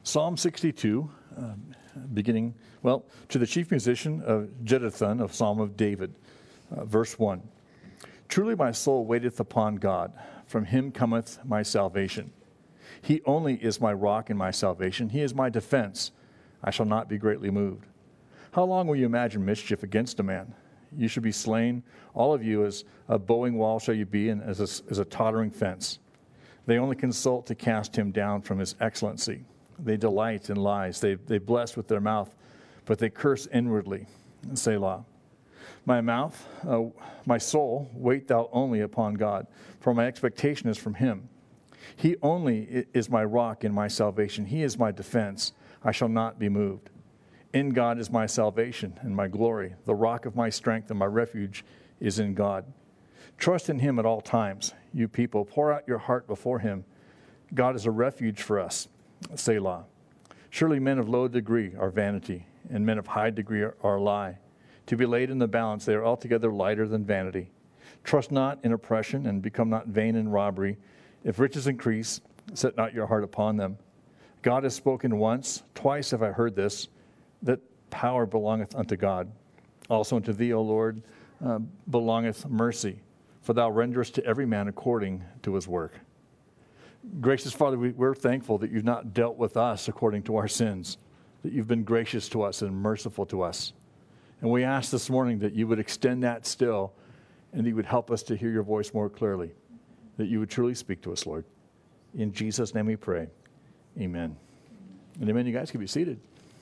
Psalm 62, beginning, to the chief musician of Jeduthun, of Psalm of David, verse 1. Truly my soul waiteth upon God. From him cometh my salvation. He only is my rock and my salvation. He is my defense. I shall not be greatly moved. How long will you imagine mischief against a man? You should be slain. All of you as a bowing wall shall you be, and as a tottering fence. They only consult to cast him down from his excellency. They delight in lies. They bless with their mouth, but they curse inwardly. Selah. My mouth, my soul, wait thou only upon God, for my expectation is from him. He only is my rock and my salvation. He is my defense. I shall not be moved. In God is my salvation and my glory. The rock of my strength and my refuge is in God. Trust in him at all times. You people, pour out your heart before him. God is a refuge for us. Selah. Surely men of low degree are vanity, and men of high degree are lie. To be laid in the balance, they are altogether lighter than vanity. Trust not in oppression, and become not vain in robbery. If riches increase, set not your heart upon them. God has spoken once, twice have I heard this, that power belongeth unto God. Also unto thee, O Lord, belongeth mercy, for thou renderest to every man according to his work. Gracious Father, we're thankful that you've not dealt with us according to our sins, that you've been gracious to us and merciful to us. And we ask this morning that you would extend that still, and that you would help us to hear your voice more clearly, that you would truly speak to us, Lord. In Jesus' name we pray. Amen. And amen. You guys can be seated.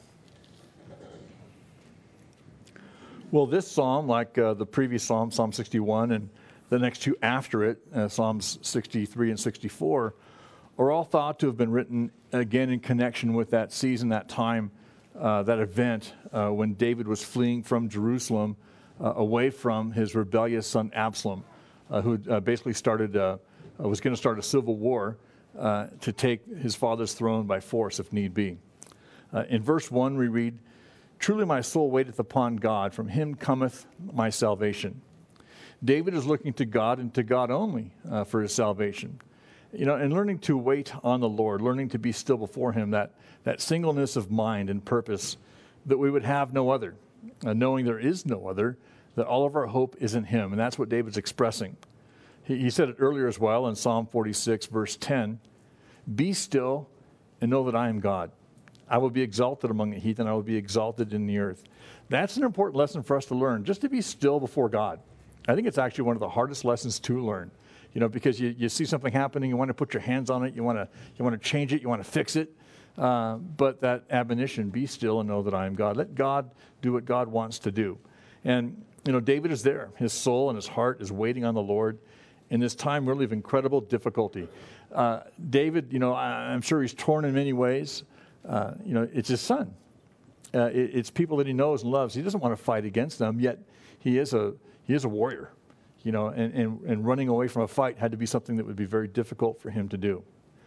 Well, this psalm, like the previous psalm, Psalm 61, and the next two after it, Psalms 63 and 64, are all thought to have been written again in connection with that season, that time, that event when David was fleeing from Jerusalem away from his rebellious son Absalom, who basically was going to start a civil war to take his father's throne by force if need be. In verse 1 we read, Truly my soul waiteth upon God, from him cometh my salvation. David is looking to God and to God only for his salvation. And learning to wait on the Lord, learning to be still before him, that singleness of mind and purpose, that we would have no other, knowing there is no other, that all of our hope is in him. And that's what David's expressing. He said it earlier as well in Psalm 46, verse 10, Be still and know that I am God. I will be exalted among the heathen, I will be exalted in the earth. That's an important lesson for us to learn, just to be still before God. I think it's actually one of the hardest lessons to learn, because you see something happening, you want to put your hands on it, you want to change it, you want to fix it. But that admonition, be still and know that I am God. Let God do what God wants to do. And, David is there. His soul and his heart is waiting on the Lord in this time really of incredible difficulty. David, I'm sure he's torn in many ways. It's his son. It's people that he knows and loves. He doesn't want to fight against them, yet he is a warrior, and running away from a fight had to be something that would be very difficult for him to do.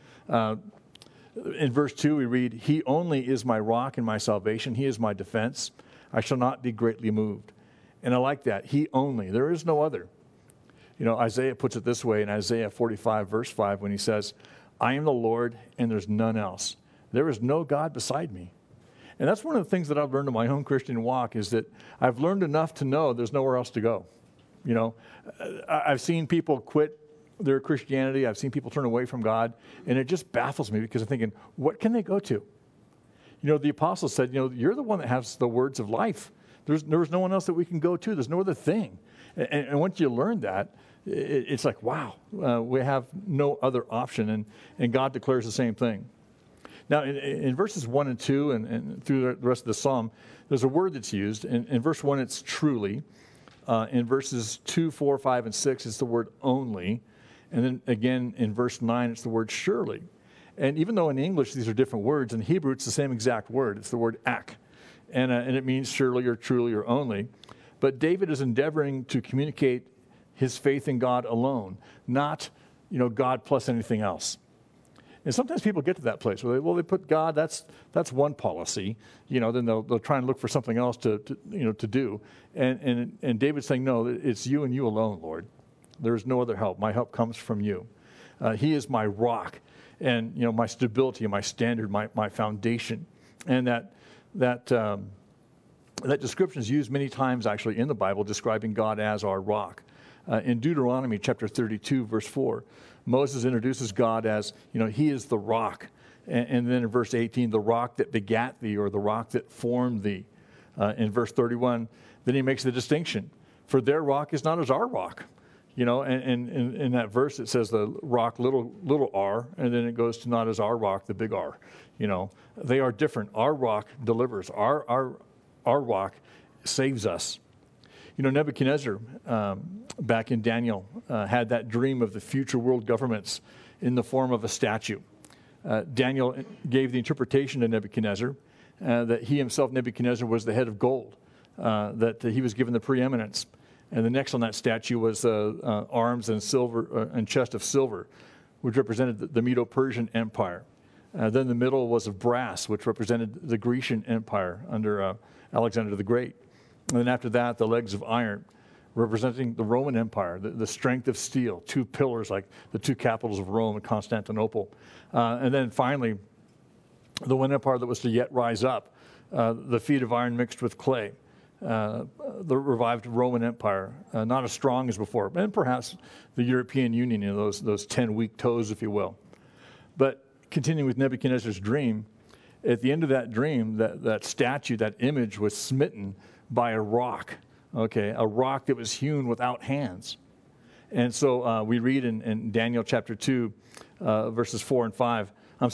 In verse 2 we read, He only is my rock and my salvation. He is my defense. I shall not be greatly moved. And I like that. He only. There is no other. Isaiah puts it this way in Isaiah 45, verse 5, when he says, I am the Lord and there's none else. There is no God beside me. And that's one of the things that I've learned in my own Christian walk, is that I've learned enough to know there's nowhere else to go. I've seen people quit their Christianity. I've seen people turn away from God. And it just baffles me, because I'm thinking, what can they go to? The apostle said, you're the one that has the words of life. There's no one else that we can go to. There's no other thing. And once you learn that, it's like, wow, we have no other option. And God declares the same thing. Now, in verses 1 and 2 and through the rest of the psalm, there's a word that's used. In verse 1, it's truly. In verses 2, 4, 5, and 6, it's the word only. And then again, in verse 9, it's the word surely. And even though in English these are different words, in Hebrew it's the same exact word. It's the word ak. And it means surely or truly or only. But David is endeavoring to communicate his faith in God alone, not, God plus anything else. And sometimes people get to that place where they put God, that's one policy, then they'll try and look for something else to do. And David's saying, no, it's you and you alone, Lord. There is no other help. My help comes from you. He is my rock. and my stability, my standard, my foundation. And that description is used many times actually in the Bible, describing God as our rock. In Deuteronomy chapter 32, verse 4, Moses introduces God as, he is the rock. And then in verse 18, the rock that begat thee, or the rock that formed thee. In verse 31, then he makes the distinction. For their rock is not as our rock. And in that verse it says the rock, little r, and then it goes to not as our rock, the big R. They are different. Our rock delivers. Our rock saves us. Nebuchadnezzar, back in Daniel, had that dream of the future world governments in the form of a statue. Daniel gave the interpretation to Nebuchadnezzar that he himself, Nebuchadnezzar, was the head of gold, that he was given the preeminence. And the next on that statue was arms and silver and chest of silver, which represented the Medo-Persian Empire. Then the middle was of brass, which represented the Grecian Empire under Alexander the Great. And then after that, the legs of iron, representing the Roman Empire, the strength of steel, two pillars like the two capitals of Rome and Constantinople. And then finally, the one empire that was to yet rise up, the feet of iron mixed with clay, the revived Roman Empire, not as strong as before, and perhaps the European Union, those 10 weak toes, if you will. But continuing with Nebuchadnezzar's dream, at the end of that dream, that statue, that image was smitten by a rock. Okay, a rock that was hewn without hands. And so we read in Daniel chapter 2, verses 45.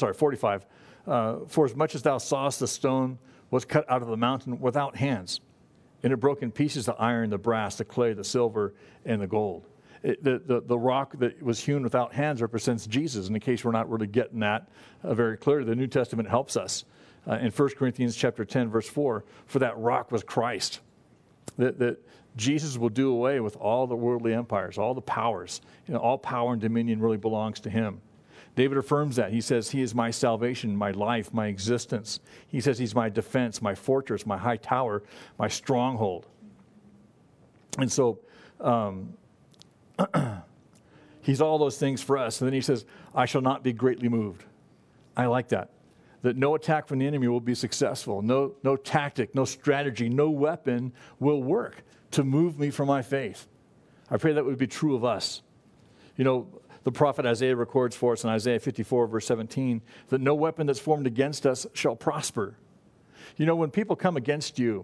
For as much as thou sawest the stone was cut out of the mountain without hands, and it broke in pieces the iron, the brass, the clay, the silver, and the gold. The rock that was hewn without hands represents Jesus. In case we're not really getting that very clearly, the New Testament helps us. In 1 Corinthians chapter 10, verse 4, for that rock was Christ. That Jesus will do away with all the worldly empires, all the powers. All power and dominion really belongs to him. David affirms that. He says, he is my salvation, my life, my existence. He says he's my defense, my fortress, my high tower, my stronghold. And so he's all those things for us. And then he says, I shall not be greatly moved. I like that. That no attack from the enemy will be successful. No tactic, no strategy, no weapon will work to move me from my faith. I pray that would be true of us. The prophet Isaiah records for us in Isaiah 54, verse 17, that no weapon that's formed against us shall prosper. When people come against you,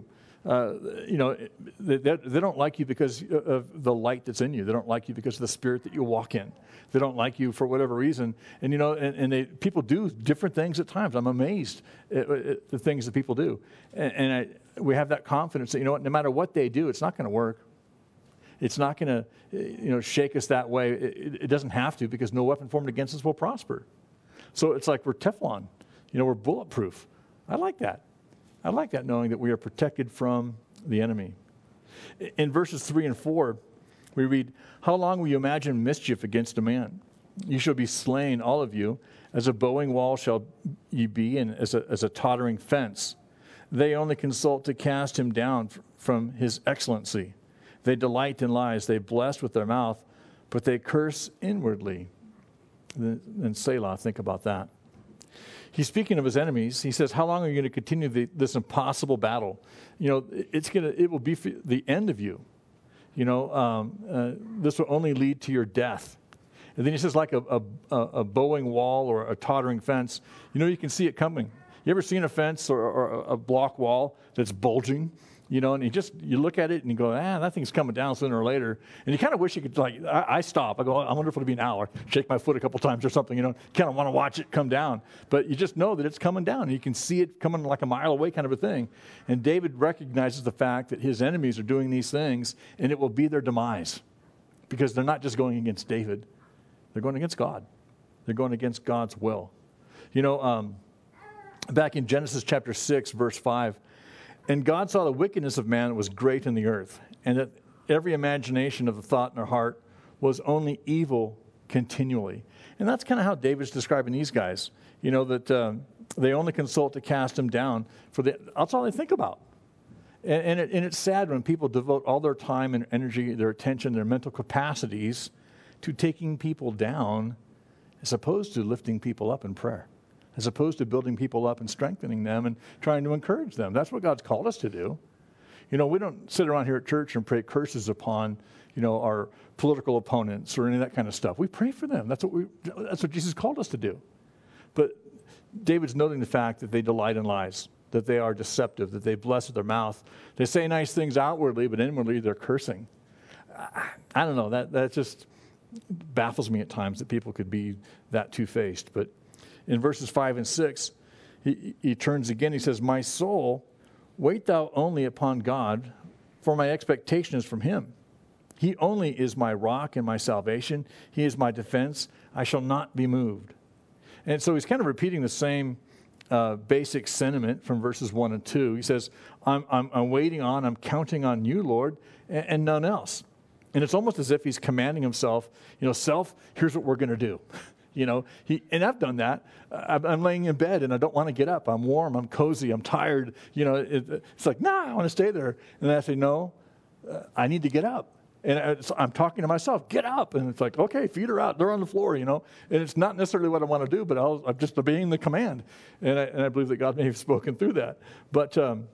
they don't like you because of the light that's in you. They don't like you because of the spirit that you walk in. They don't like you for whatever reason. And people do different things at times. I'm amazed at the things that people do. We have that confidence that, no matter what they do, it's not going to work. It's not going to, shake us that way. It doesn't have to, because no weapon formed against us will prosper. So it's like we're Teflon. We're bulletproof. I like that. I like that, knowing that we are protected from the enemy. In verses 3 and 4, we read, how long will you imagine mischief against a man? You shall be slain, all of you. As a bowing wall shall ye be, and as a tottering fence. They only consult to cast him down from his excellency. They delight in lies. They bless with their mouth, but they curse inwardly. Then Selah, think about that. He's speaking of his enemies. He says, how long are you going to continue this impossible battle? It will be the end of you. This will only lead to your death. And then he says, like a bowing wall or a tottering fence, you can see it coming. You ever seen a fence or a block wall that's bulging? And you look at it and you go, that thing's coming down sooner or later. And you kind of wish you could, I stop. I go, I wonder if it'll be an hour. Shake my foot a couple times or something, kind of want to watch it come down. But you just know that it's coming down. And you can see it coming like a mile away, kind of a thing. And David recognizes the fact that his enemies are doing these things, and it will be their demise. Because they're not just going against David. They're going against God. They're going against God's will. Back in Genesis chapter 6, verse 5, and God saw the wickedness of man was great in the earth, and that every imagination of the thought in their heart was only evil continually. And that's kind of how David's describing these guys. That they only consult to cast him down. That's all they think about. And it's sad when people devote all their time and energy, their attention, their mental capacities to taking people down as opposed to lifting people up in prayer, as opposed to building people up and strengthening them and trying to encourage them. That's what God's called us to do. We don't sit around here at church and pray curses upon, our political opponents or any of that kind of stuff. We pray for them. That's what Jesus called us to do. But David's noting the fact that they delight in lies, that they are deceptive, that they bless with their mouth. They say nice things outwardly, but inwardly they're cursing. I don't know. That just baffles me at times that people could be that two-faced. But in verses 5 and 6, he turns again. He says, "My soul, wait thou only upon God, for my expectation is from him. He only is my rock and my salvation. He is my defense. I shall not be moved." And so he's kind of repeating the same basic sentiment from verses 1 and 2. He says, I'm waiting on, I'm counting on you, Lord, and none else. And it's almost as if he's commanding himself, self, here's what we're going to do. And I've done that. I'm laying in bed and I don't want to get up. I'm warm, I'm cozy, I'm tired. It's like, I want to stay there. And then I say, no, I need to get up. And I'm talking to myself, get up. And it's like, okay, feet are out, they're on the floor, And it's not necessarily what I want to do, but I'm just obeying the command. And I believe that God may have spoken through that. But,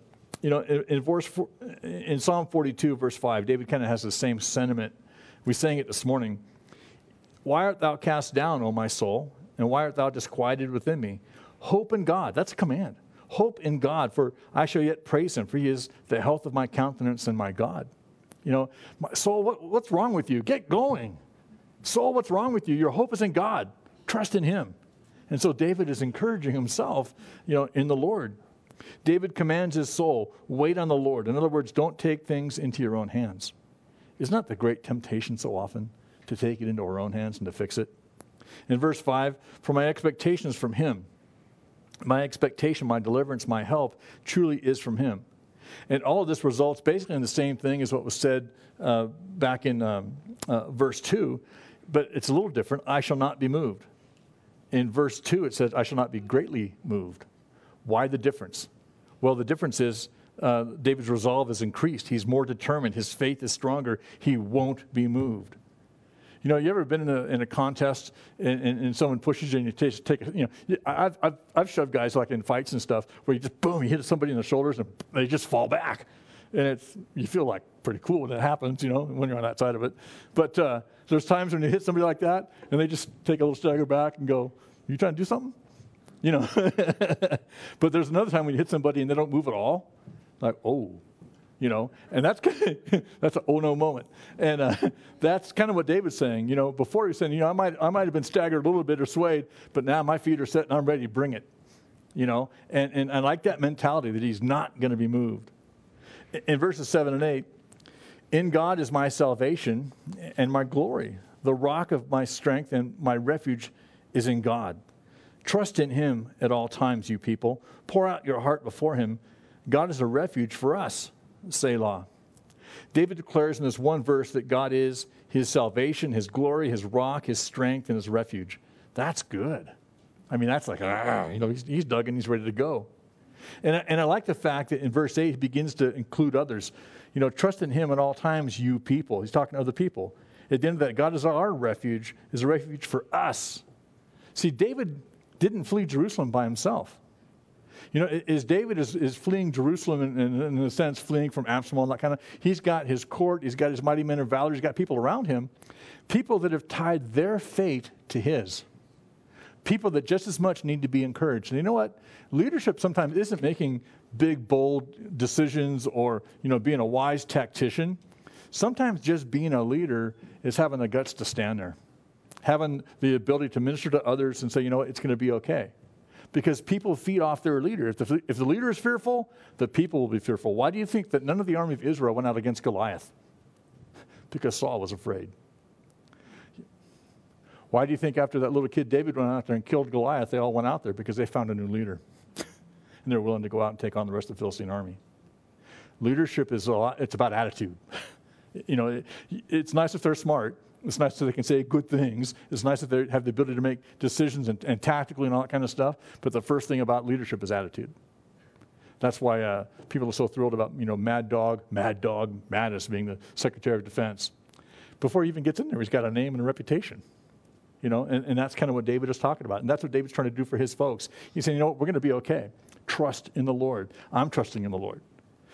in Psalm 42, verse 5, David kind of has the same sentiment. We sang it this morning. "Why art thou cast down, O my soul? And why art thou disquieted within me? Hope in God." That's a command. "Hope in God, for I shall yet praise him, for he is the health of my countenance and my God." My soul, what's wrong with you? Get going. Soul, what's wrong with you? Your hope is in God. Trust in him. And so David is encouraging himself, in the Lord. David commands his soul, wait on the Lord. In other words, don't take things into your own hands. Isn't that the great temptation so often, to take it into our own hands and to fix it? In verse 5, "For my expectation is from him. My expectation, my deliverance, my help truly is from him." And all of this results basically in the same thing as what was said back in verse 2, but it's a little different. "I shall not be moved." In verse 2, it says, "I shall not be greatly moved." Why the difference? Well, the difference is David's resolve is increased. He's more determined. His faith is stronger. He won't be moved. You ever been in a contest and someone pushes you and you take I've shoved guys like in fights and stuff where you just, boom, you hit somebody in the shoulders and they just fall back. And you feel like pretty cool when that happens, when you're on that side of it. But there's times when you hit somebody like that and they just take a little stagger back and go, "You trying to do something?" But there's another time when you hit somebody and they don't move at all. Like, oh. And that's an oh no moment. And that's kind of what David's saying. Before he's saying, I might have been staggered a little bit or swayed, but now my feet are set and I'm ready to bring it. And I like that mentality that he's not going to be moved. In verses 7 and 8, "In God is my salvation and my glory. The rock of my strength and my refuge is in God. Trust in him at all times, you people. Pour out your heart before him. God is a refuge for us. Selah." David declares in this one verse that God is his salvation, his glory, his rock, his strength, and his refuge. That's good. That's like, he's dug and he's ready to go. And I like the fact that in verse 8, he begins to include others. Trust in him at all times, you people. He's talking to other people. At the end of that, God is our refuge, is a refuge for us. See, David didn't flee Jerusalem by himself. As David is fleeing Jerusalem, in a sense, fleeing from Absalom, that kind of, he's got his court, he's got his mighty men of valor, he's got people around him, people that have tied their fate to his. People that just as much need to be encouraged. And you know what? Leadership sometimes isn't making big, bold decisions or, being a wise tactician. Sometimes just being a leader is having the guts to stand there, having the ability to minister to others and say, it's going to be okay. Because people feed off their leader. If the leader is fearful, the people will be fearful. Why do you think that none of the army of Israel went out against Goliath? Because Saul was afraid. Why do you think after that little kid David went out there and killed Goliath, they all went out there? Because they found a new leader. And they're willing to go out and take on the rest of the Philistine army. Leadership is it's about attitude. It's nice if they're smart. It's nice that they can say good things. It's nice that they have the ability to make decisions and tactically and all that kind of stuff. But the first thing about leadership is attitude. That's why people are so thrilled about, Mad Dog Mattis being the Secretary of Defense. Before he even gets in there, he's got a name and a reputation. And that's kind of what David is talking about. And that's what David's trying to do for his folks. He's saying, we're going to be okay. Trust in the Lord. I'm trusting in the Lord.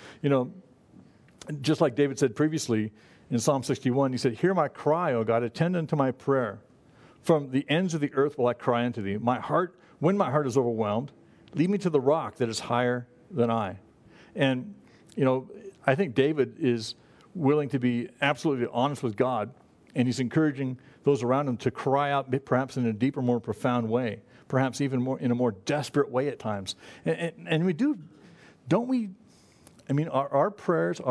Just like David said previously in Psalm 61, he said, hear my cry, O God, attend unto my prayer. From the ends of the earth will I cry unto thee. When my heart is overwhelmed, lead me to the rock that is higher than I. And, I think David is willing to be absolutely honest with God, and he's encouraging those around him to cry out perhaps in a deeper, more profound way, perhaps even more in a more desperate way at times. And we do, don't we? Are our prayers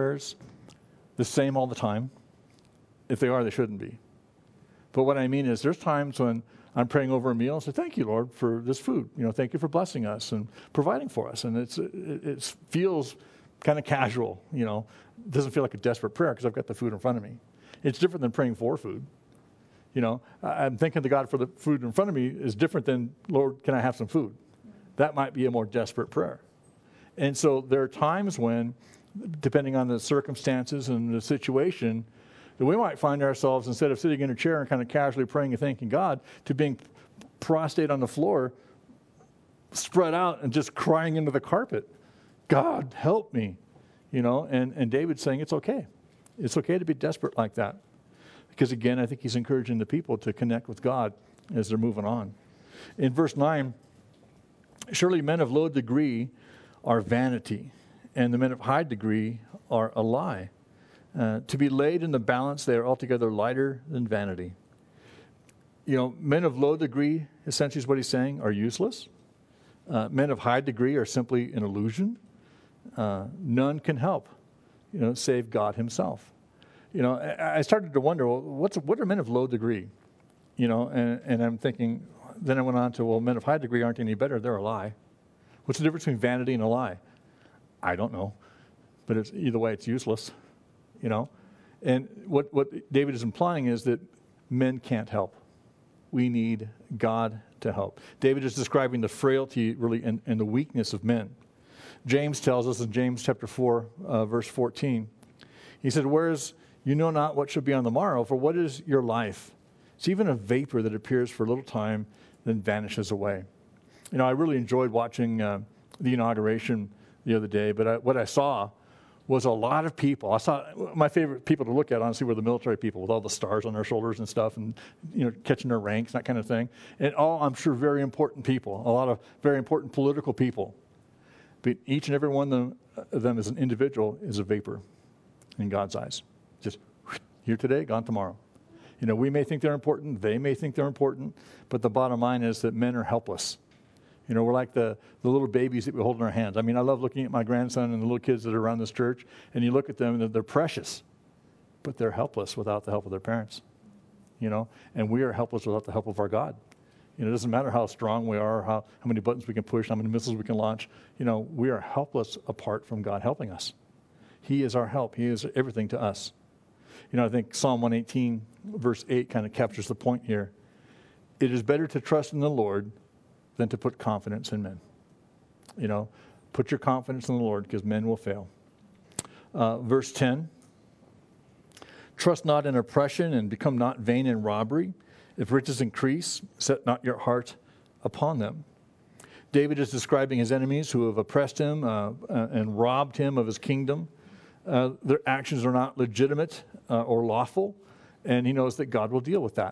the same all the time? If they are, they shouldn't be. But what I mean is there's times when I'm praying over a meal and say, thank you, Lord, for this food. Thank you for blessing us and providing for us. And it feels kind of casual, It doesn't feel like a desperate prayer because I've got the food in front of me. It's different than praying for food. I'm thinking to God for the food in front of me is different than, Lord, can I have some food? That might be a more desperate prayer. And so there are times when, depending on the circumstances and the situation, that we might find ourselves, instead of sitting in a chair and kind of casually praying and thanking God, to being prostrate on the floor, spread out and just crying into the carpet, God, help me. And David's saying it's okay. It's okay to be desperate like that. Because again, I think he's encouraging the people to connect with God as they're moving on. In verse 9, surely men of low degree are vanity, and the men of high degree are a lie. To be laid in the balance, they are altogether lighter than vanity. Men of low degree, essentially is what he's saying, are useless. Men of high degree are simply an illusion. None can help, save God himself. I started to wonder, well, what are men of low degree? And I'm thinking, then I went on to, well, men of high degree aren't any better. They're a lie. What's the difference between vanity and a lie? I don't know. But either way, it's useless, And what David is implying is that men can't help. We need God to help. David is describing the frailty, really, and the weakness of men. James tells us in James chapter 4, verse 14, he said, whereas you know not what shall be on the morrow, for what is your life? It's even a vapor that appears for a little time, then vanishes away. I really enjoyed watching the inauguration the other day, but what I saw was a lot of people. I saw my favorite people to look at, honestly, were the military people with all the stars on their shoulders and stuff and, catching their ranks, that kind of thing. And all, I'm sure, very important people, a lot of very important political people. But each and every one of them as an individual is a vapor in God's eyes. Just here today, gone tomorrow. We may think they're important, they may think they're important, but the bottom line is that men are helpless. We're like the little babies that we hold in our hands. I love looking at my grandson and the little kids that are around this church, and you look at them and they're precious, but they're helpless without the help of their parents. And we are helpless without the help of our God. It doesn't matter how strong we are, how many buttons we can push, how many missiles we can launch. We are helpless apart from God helping us. He is our help. He is everything to us. I think Psalm 118, verse 8 kind of captures the point here. It is better to trust in the Lord than to put confidence in men. Put your confidence in the Lord because men will fail. Verse 10, trust not in oppression and become not vain in robbery. If riches increase, set not your heart upon them. David is describing his enemies who have oppressed him and robbed him of his kingdom. Their actions are not legitimate or lawful, and he knows that God will deal with that.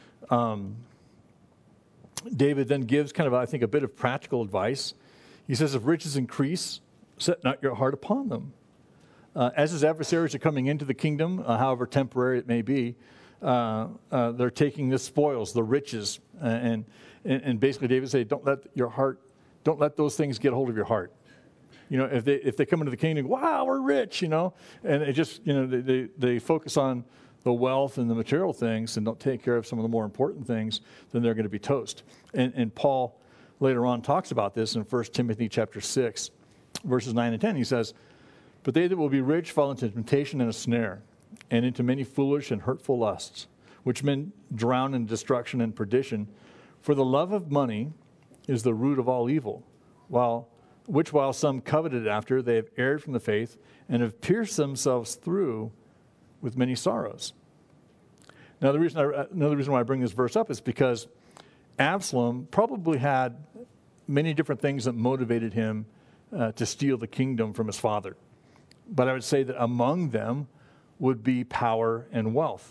David then gives kind of, I think, a bit of practical advice. He says, if riches increase, set not your heart upon them. As his adversaries are coming into the kingdom, however temporary it may be, they're taking the spoils, the riches, and basically David said, don't let those things get a hold of your heart. If they come into the kingdom, wow, we're rich, and it just, they focus on the wealth and the material things and don't take care of some of the more important things, then they're going to be toast. And Paul later on talks about this in 1 Timothy chapter 6, verses 9 and 10. He says, but they that will be rich fall into temptation and a snare, and into many foolish and hurtful lusts, which men drown in destruction and perdition. For the love of money is the root of all evil, while some coveted after, they have erred from the faith and have pierced themselves through with many sorrows. Now, another reason why I bring this verse up is because Absalom probably had many different things that motivated him to steal the kingdom from his father. But I would say that among them would be power and wealth.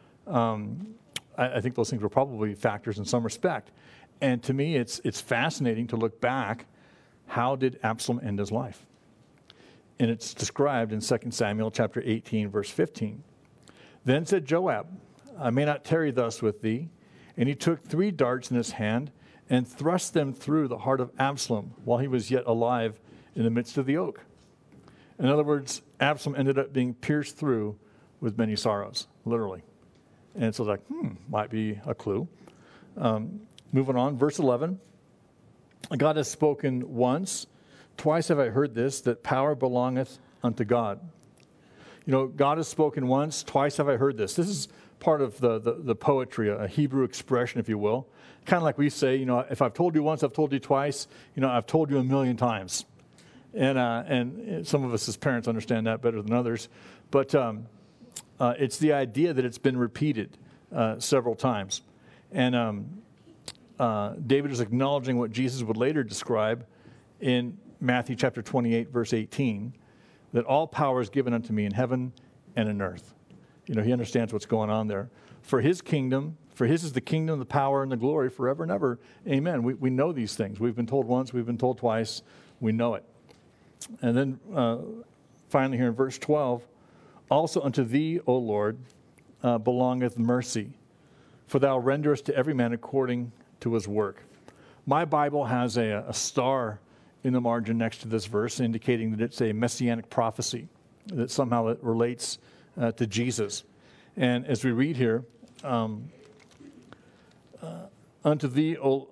I think those things were probably factors in some respect. And to me, it's fascinating to look back. How did Absalom end his life? And it's described in 2 Samuel chapter 18, verse 15. Then said Joab, I may not tarry thus with thee. And he took 3 darts in his hand and thrust them through the heart of Absalom while he was yet alive in the midst of the oak. In other words, Absalom ended up being pierced through with many sorrows, literally. And so it's like, might be a clue. Moving on, verse 11. God has spoken once, twice have I heard this, that power belongeth unto God. You know, God has spoken once, twice have I heard this. This is part of the poetry, a Hebrew expression, if you will. Kind of like we say, you know, if I've told you once, I've told you twice, you know, I've told you 1,000,000 times. And some of us as parents understand that better than others. But it's the idea that it's been repeated several times. And David is acknowledging what Jesus would later describe in Matthew chapter 28, verse 18, that all power is given unto me in heaven and in earth. You know, he understands what's going on there. For his kingdom, for his is the kingdom, the power, and the glory forever and ever. Amen. We know these things. We've been told once, we've been told twice. We know it. And then finally here in verse 12, also unto thee, O Lord, belongeth mercy, for thou renderest to every man according to his work. My Bible has a star in the margin next to this verse, indicating that it's a messianic prophecy, that somehow it relates to Jesus. And as we read here, unto thee, O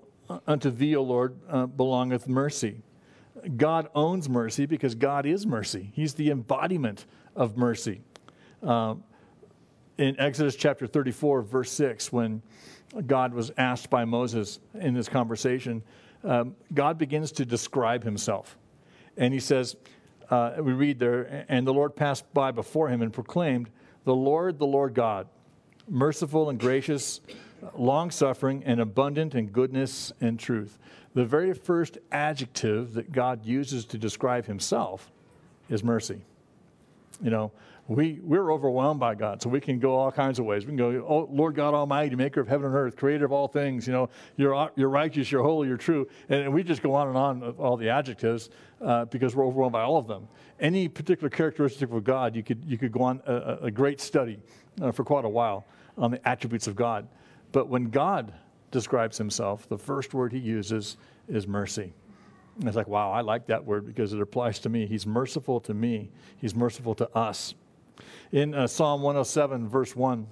Lord, belongeth mercy. God owns mercy because God is mercy. He's the embodiment of mercy. In Exodus chapter 34, verse 6, when God was asked by Moses in this conversation, God begins to describe himself. And he says, we read there, and the Lord passed by before him and proclaimed, the Lord God, merciful and gracious, long-suffering and abundant in goodness and truth. The very first adjective that God uses to describe himself is mercy. You know, we're overwhelmed by God, so we can go all kinds of ways. We can go, oh, Lord God Almighty, maker of heaven and earth, creator of all things, you know, you're righteous, you're holy, you're true. And we just go on and on with all the adjectives because we're overwhelmed by all of them. Any particular characteristic of God, you could go on a great study for quite a while on the attributes of God. But when God describes himself, the first word he uses is mercy. And it's like, wow, I like that word because it applies to me. He's merciful to me. He's merciful to us. In Psalm 107, verse 1,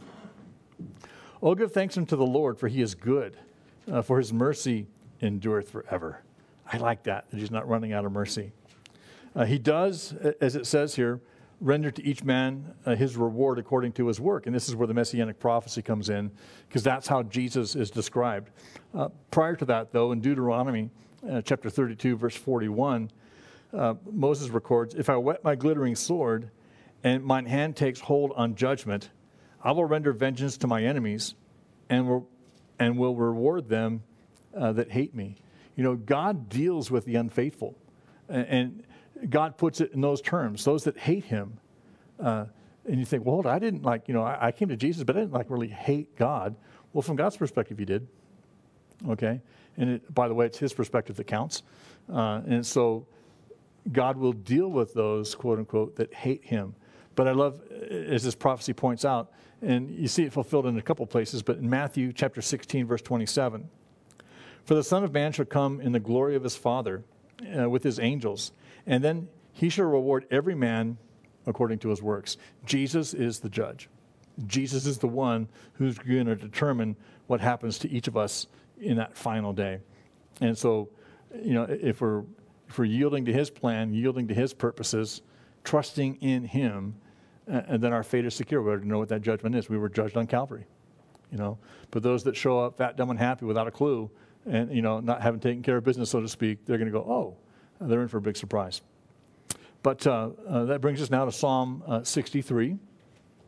oh, give thanks unto the Lord, for he is good, for his mercy endureth forever. I like that he's not running out of mercy. He does, as it says here, render to each man his reward according to his work. And this is where the messianic prophecy comes in, because that's how Jesus is described. Prior to that, though, in Deuteronomy chapter 32, verse 41, Moses records, if I whet my glittering sword, and mine hand takes hold on judgment, I will render vengeance to my enemies, and will reward them that hate me. You know, God deals with the unfaithful, and God puts it in those terms, those that hate him. And you think, well, I didn't I came to Jesus, but I didn't really hate God. Well, from God's perspective, he did. Okay? And by the way, it's his perspective that counts. And so God will deal with those, quote unquote, that hate him. But I love, as this prophecy points out, and you see it fulfilled in a couple places, but in Matthew chapter 16, verse 27, for the Son of Man shall come in the glory of his Father with his angels, and then he shall reward every man according to his works. Jesus is the judge. Jesus is the one who's going to determine what happens to each of us in that final day. And so, you know, if we're yielding to his plan, yielding to his purposes, trusting in him, and then our fate is secure. We already know what that judgment is. We were judged on Calvary, you know. But those that show up fat, dumb, and happy without a clue, and, you know, not having taken care of business, so to speak, they're going to go, oh, they're in for a big surprise. But that brings us now to Psalm 63.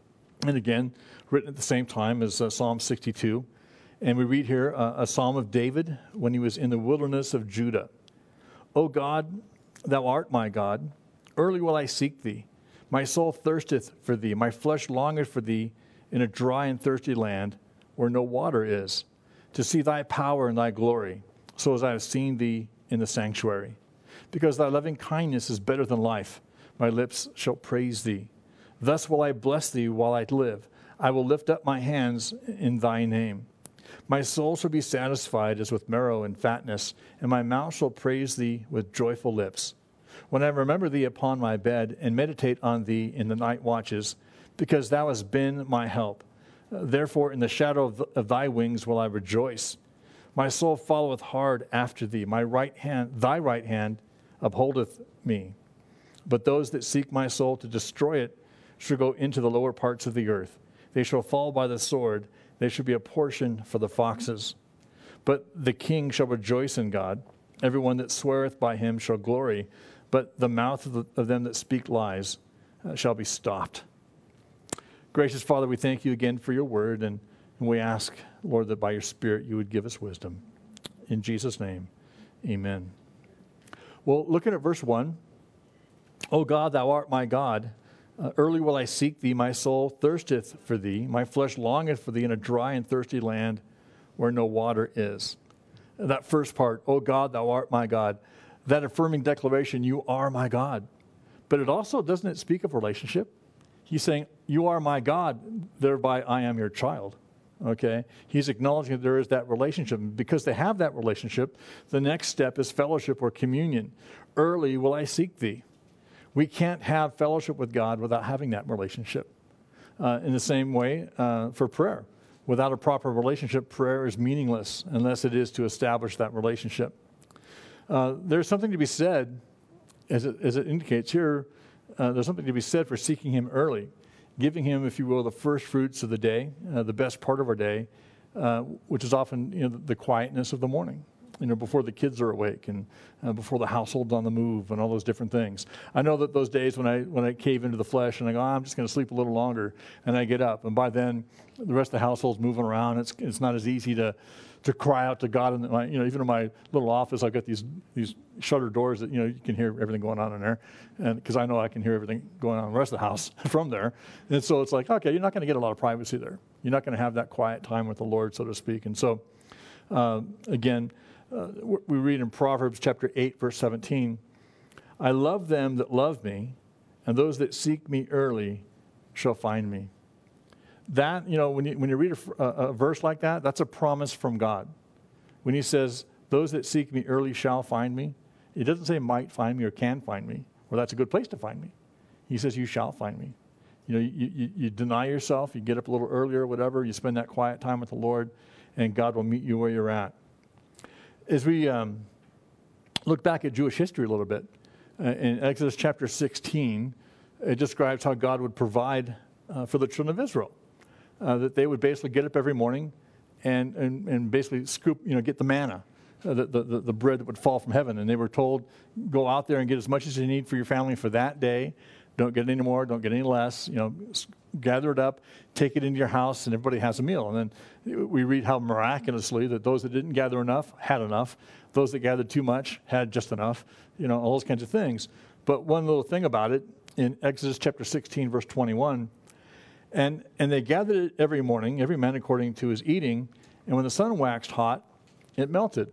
And again, written at the same time as Psalm 62. And we read here a psalm of David when he was in the wilderness of Judah. O God, thou art my God. Early will I seek thee. My soul thirsteth for thee. My flesh longeth for thee in a dry and thirsty land where no water is, to see thy power and thy glory, so as I have seen thee in the sanctuary. Because thy loving kindness is better than life, my lips shall praise thee. Thus will I bless thee while I live. I will lift up my hands in thy name. My soul shall be satisfied as with marrow and fatness, and my mouth shall praise thee with joyful lips. When I remember thee upon my bed and meditate on thee in the night watches, because thou hast been my help. Therefore in the shadow of thy wings will I rejoice. My soul followeth hard after thee. Thy right hand upholdeth me. But those that seek my soul to destroy it shall go into the lower parts of the earth. They shall fall by the sword. They shall be a portion for the foxes. But the king shall rejoice in God. Everyone that sweareth by him shall glory. But the mouth of them that speak lies shall be stopped. Gracious Father, we thank you again for your word, and we ask, Lord, that by your Spirit you would give us wisdom. In Jesus' name, amen. Well, looking at verse 1, O God, thou art my God. Early will I seek thee. My soul thirsteth for thee. My flesh longeth for thee in a dry and thirsty land where no water is. That first part, O God, thou art my God. That affirming declaration, you are my God. But it also, doesn't it speak of relationship? He's saying, you are my God, thereby I am your child. Okay? He's acknowledging that there is that relationship. And because they have that relationship, the next step is fellowship or communion. Early will I seek thee. We can't have fellowship with God without having that relationship. In the same way for prayer. Without a proper relationship, prayer is meaningless unless it is to establish that relationship. There's something to be said, as it indicates here, there's something to be said for seeking him early, giving him, if you will, the first fruits of the day, the best part of our day, which is often the quietness of the morning, before the kids are awake and before the household's on the move and all those different things. I know that those days when I cave into the flesh and I go, I'm just going to sleep a little longer, and I get up, and by then the rest of the household's moving around. It's not as easy to cry out to God. And even in my little office, I've got these shutter doors that you can hear everything going on in there, and because I know I can hear everything going on in the rest of the house from there. And so it's like, okay, you're not going to get a lot of privacy there. You're not going to have that quiet time with the Lord, so to speak. And so, again, we read in Proverbs chapter 8, verse 17, I love them that love me, and those that seek me early shall find me. That, when you read a verse like that, that's a promise from God. When he says, those that seek me early shall find me, it doesn't say might find me or can find me, or that's a good place to find me. He says, you shall find me. You deny yourself, you get up a little earlier or whatever, you spend that quiet time with the Lord, and God will meet you where you're at. As we look back at Jewish history a little bit, in Exodus chapter 16, it describes how God would provide for the children of Israel. That they would basically get up every morning and basically scoop, get the manna, the bread that would fall from heaven. And they were told, go out there and get as much as you need for your family for that day. Don't get any more, don't get any less. Gather it up, take it into your house, and everybody has a meal. And then we read how miraculously that those that didn't gather enough had enough. Those that gathered too much had just enough. All those kinds of things. But one little thing about it, in Exodus chapter 16, verse 21, and they gathered it every morning, every man according to his eating, and when the sun waxed hot, it melted.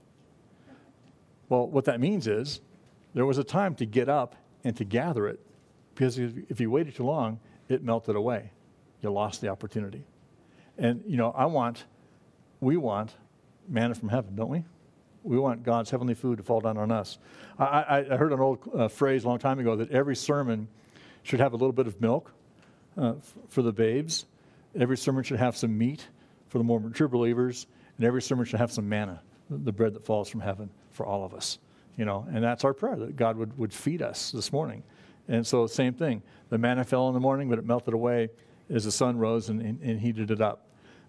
Well, what that means is there was a time to get up and to gather it, because if you waited too long, it melted away. You lost the opportunity. And, we want manna from heaven, don't we? We want God's heavenly food to fall down on us. I heard an old phrase a long time ago that every sermon should have a little bit of milk for the babes. Every sermon should have some meat for the more mature believers. And every sermon should have some manna, the bread that falls from heaven for all of us. And that's our prayer, that God would feed us this morning. And so same thing. The manna fell in the morning, but it melted away as the sun rose and heated it up.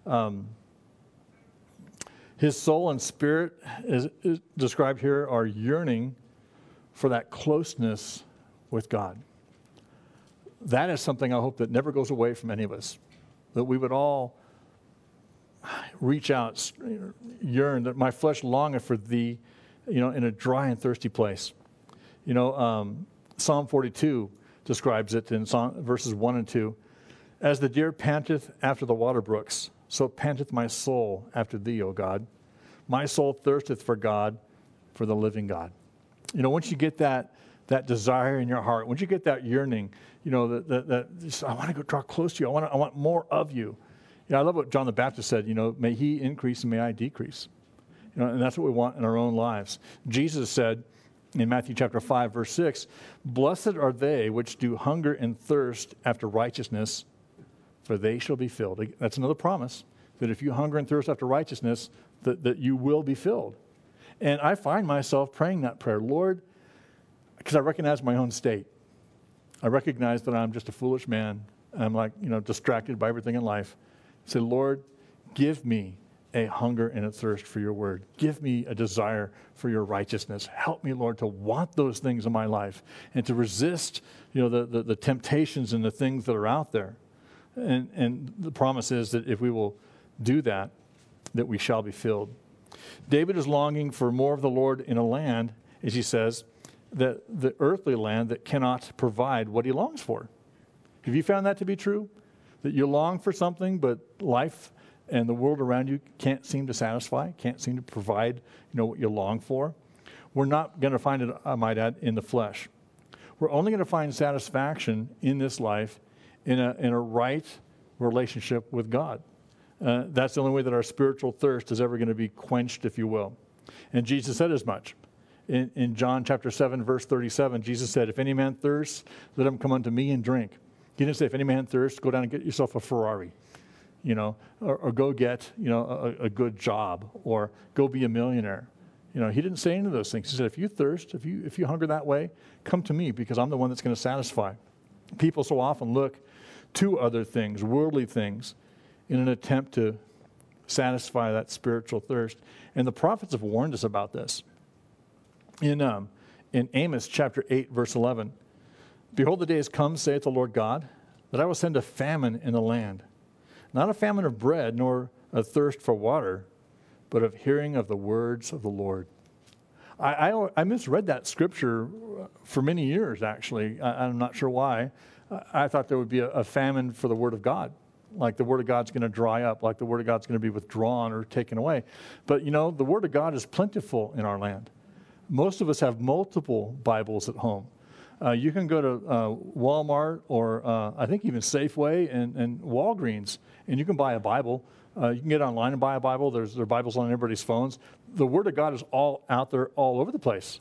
His soul and spirit, is described here, are yearning for that closeness with God. that is something I hope that never goes away from any of us, that we would all reach out, yearn, that my flesh longeth for thee, in a dry and thirsty place. Psalm 42 describes it in verses 1 and 2. As the deer panteth after the water brooks, so panteth my soul after thee, O God. My soul thirsteth for God, for the living God. Once you get that desire in your heart, once you get that yearning, that I want to go draw close to you. I want more of you. I love what John the Baptist said, may he increase and may I decrease. And that's what we want in our own lives. Jesus said in Matthew chapter 5, verse 6, blessed are they which do hunger and thirst after righteousness, for they shall be filled. That's another promise, that if you hunger and thirst after righteousness, that you will be filled. And I find myself praying that prayer, Lord, because I recognize my own state. I recognize that I'm just a foolish man. I'm distracted by everything in life. I say, Lord, give me a hunger and a thirst for your word. Give me a desire for your righteousness. Help me, Lord, to want those things in my life and to resist, the temptations and the things that are out there. And the promise is that if we will do that, that we shall be filled. David is longing for more of the Lord in a land, as he says, that the earthly land that cannot provide what he longs for. Have you found that to be true? That you long for something, but life and the world around you can't seem to satisfy, can't seem to provide, what you long for? We're not going to find it, I might add, in the flesh. We're only going to find satisfaction in this life in a right relationship with God. That's the only way that our spiritual thirst is ever going to be quenched, if you will. And Jesus said as much. In John chapter 7, verse 37, Jesus said, if any man thirsts, let him come unto me and drink. He didn't say, if any man thirsts, go down and get yourself a Ferrari, or go get, a good job, or go be a millionaire. He didn't say any of those things. He said, if you thirst, if you hunger that way, come to me, because I'm the one that's going to satisfy. People so often look to other things, worldly things, in an attempt to satisfy that spiritual thirst. And the prophets have warned us about this. In Amos chapter 8, verse 11, behold, the days come, saith the Lord God, that I will send a famine in the land, not a famine of bread, nor a thirst for water, but of hearing of the words of the Lord. I misread that scripture for many years, actually. I'm not sure why. I thought there would be a famine for the word of God, like the word of God's going to dry up, like the word of God's going to be withdrawn or taken away. But, the word of God is plentiful in our land. Most of us have multiple Bibles at home. You can go to Walmart or I think even Safeway and Walgreens, and you can buy a Bible. You can get online and buy a Bible. There are Bibles on everybody's phones. The Word of God is all out there all over the place.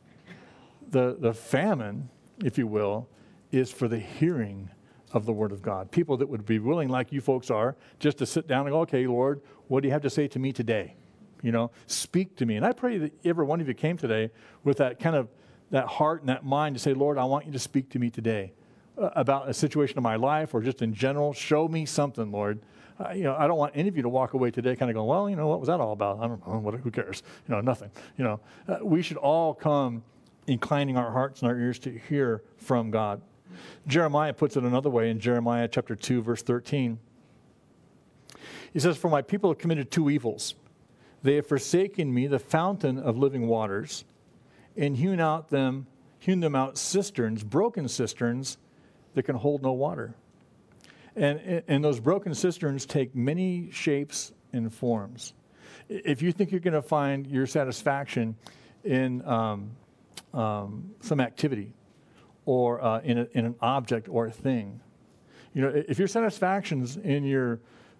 The famine, if you will, is for the hearing of the Word of God. People that would be willing, like you folks are, just to sit down and go, okay, Lord, what do you have to say to me today? Speak to me. And I pray that every one of you came today with that kind of that heart and that mind to say, Lord, I want you to speak to me today about a situation of my life or just in general. Show me something, Lord. I don't want any of you to walk away today kind of going, well, what was that all about? I don't know. Who cares? Nothing. We should all come inclining our hearts and our ears to hear from God. Jeremiah puts it another way in Jeremiah chapter 2, verse 13. He says, for my people have committed two evils. They have forsaken me, the fountain of living waters, and hewn them out cisterns, broken cisterns that can hold no water. And those broken cisterns take many shapes and forms. If you think you're going to find your satisfaction in some activity or in an object or a thing, if your satisfaction's in your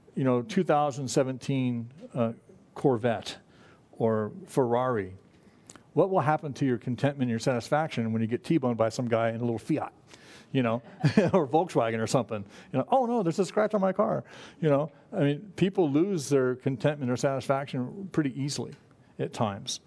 2017 Corvette or Ferrari, what will happen to your contentment and your satisfaction when you get T-boned by some guy in a little Fiat, or Volkswagen or something? Oh no, there's a scratch on my car. People lose their contentment or satisfaction pretty easily at times.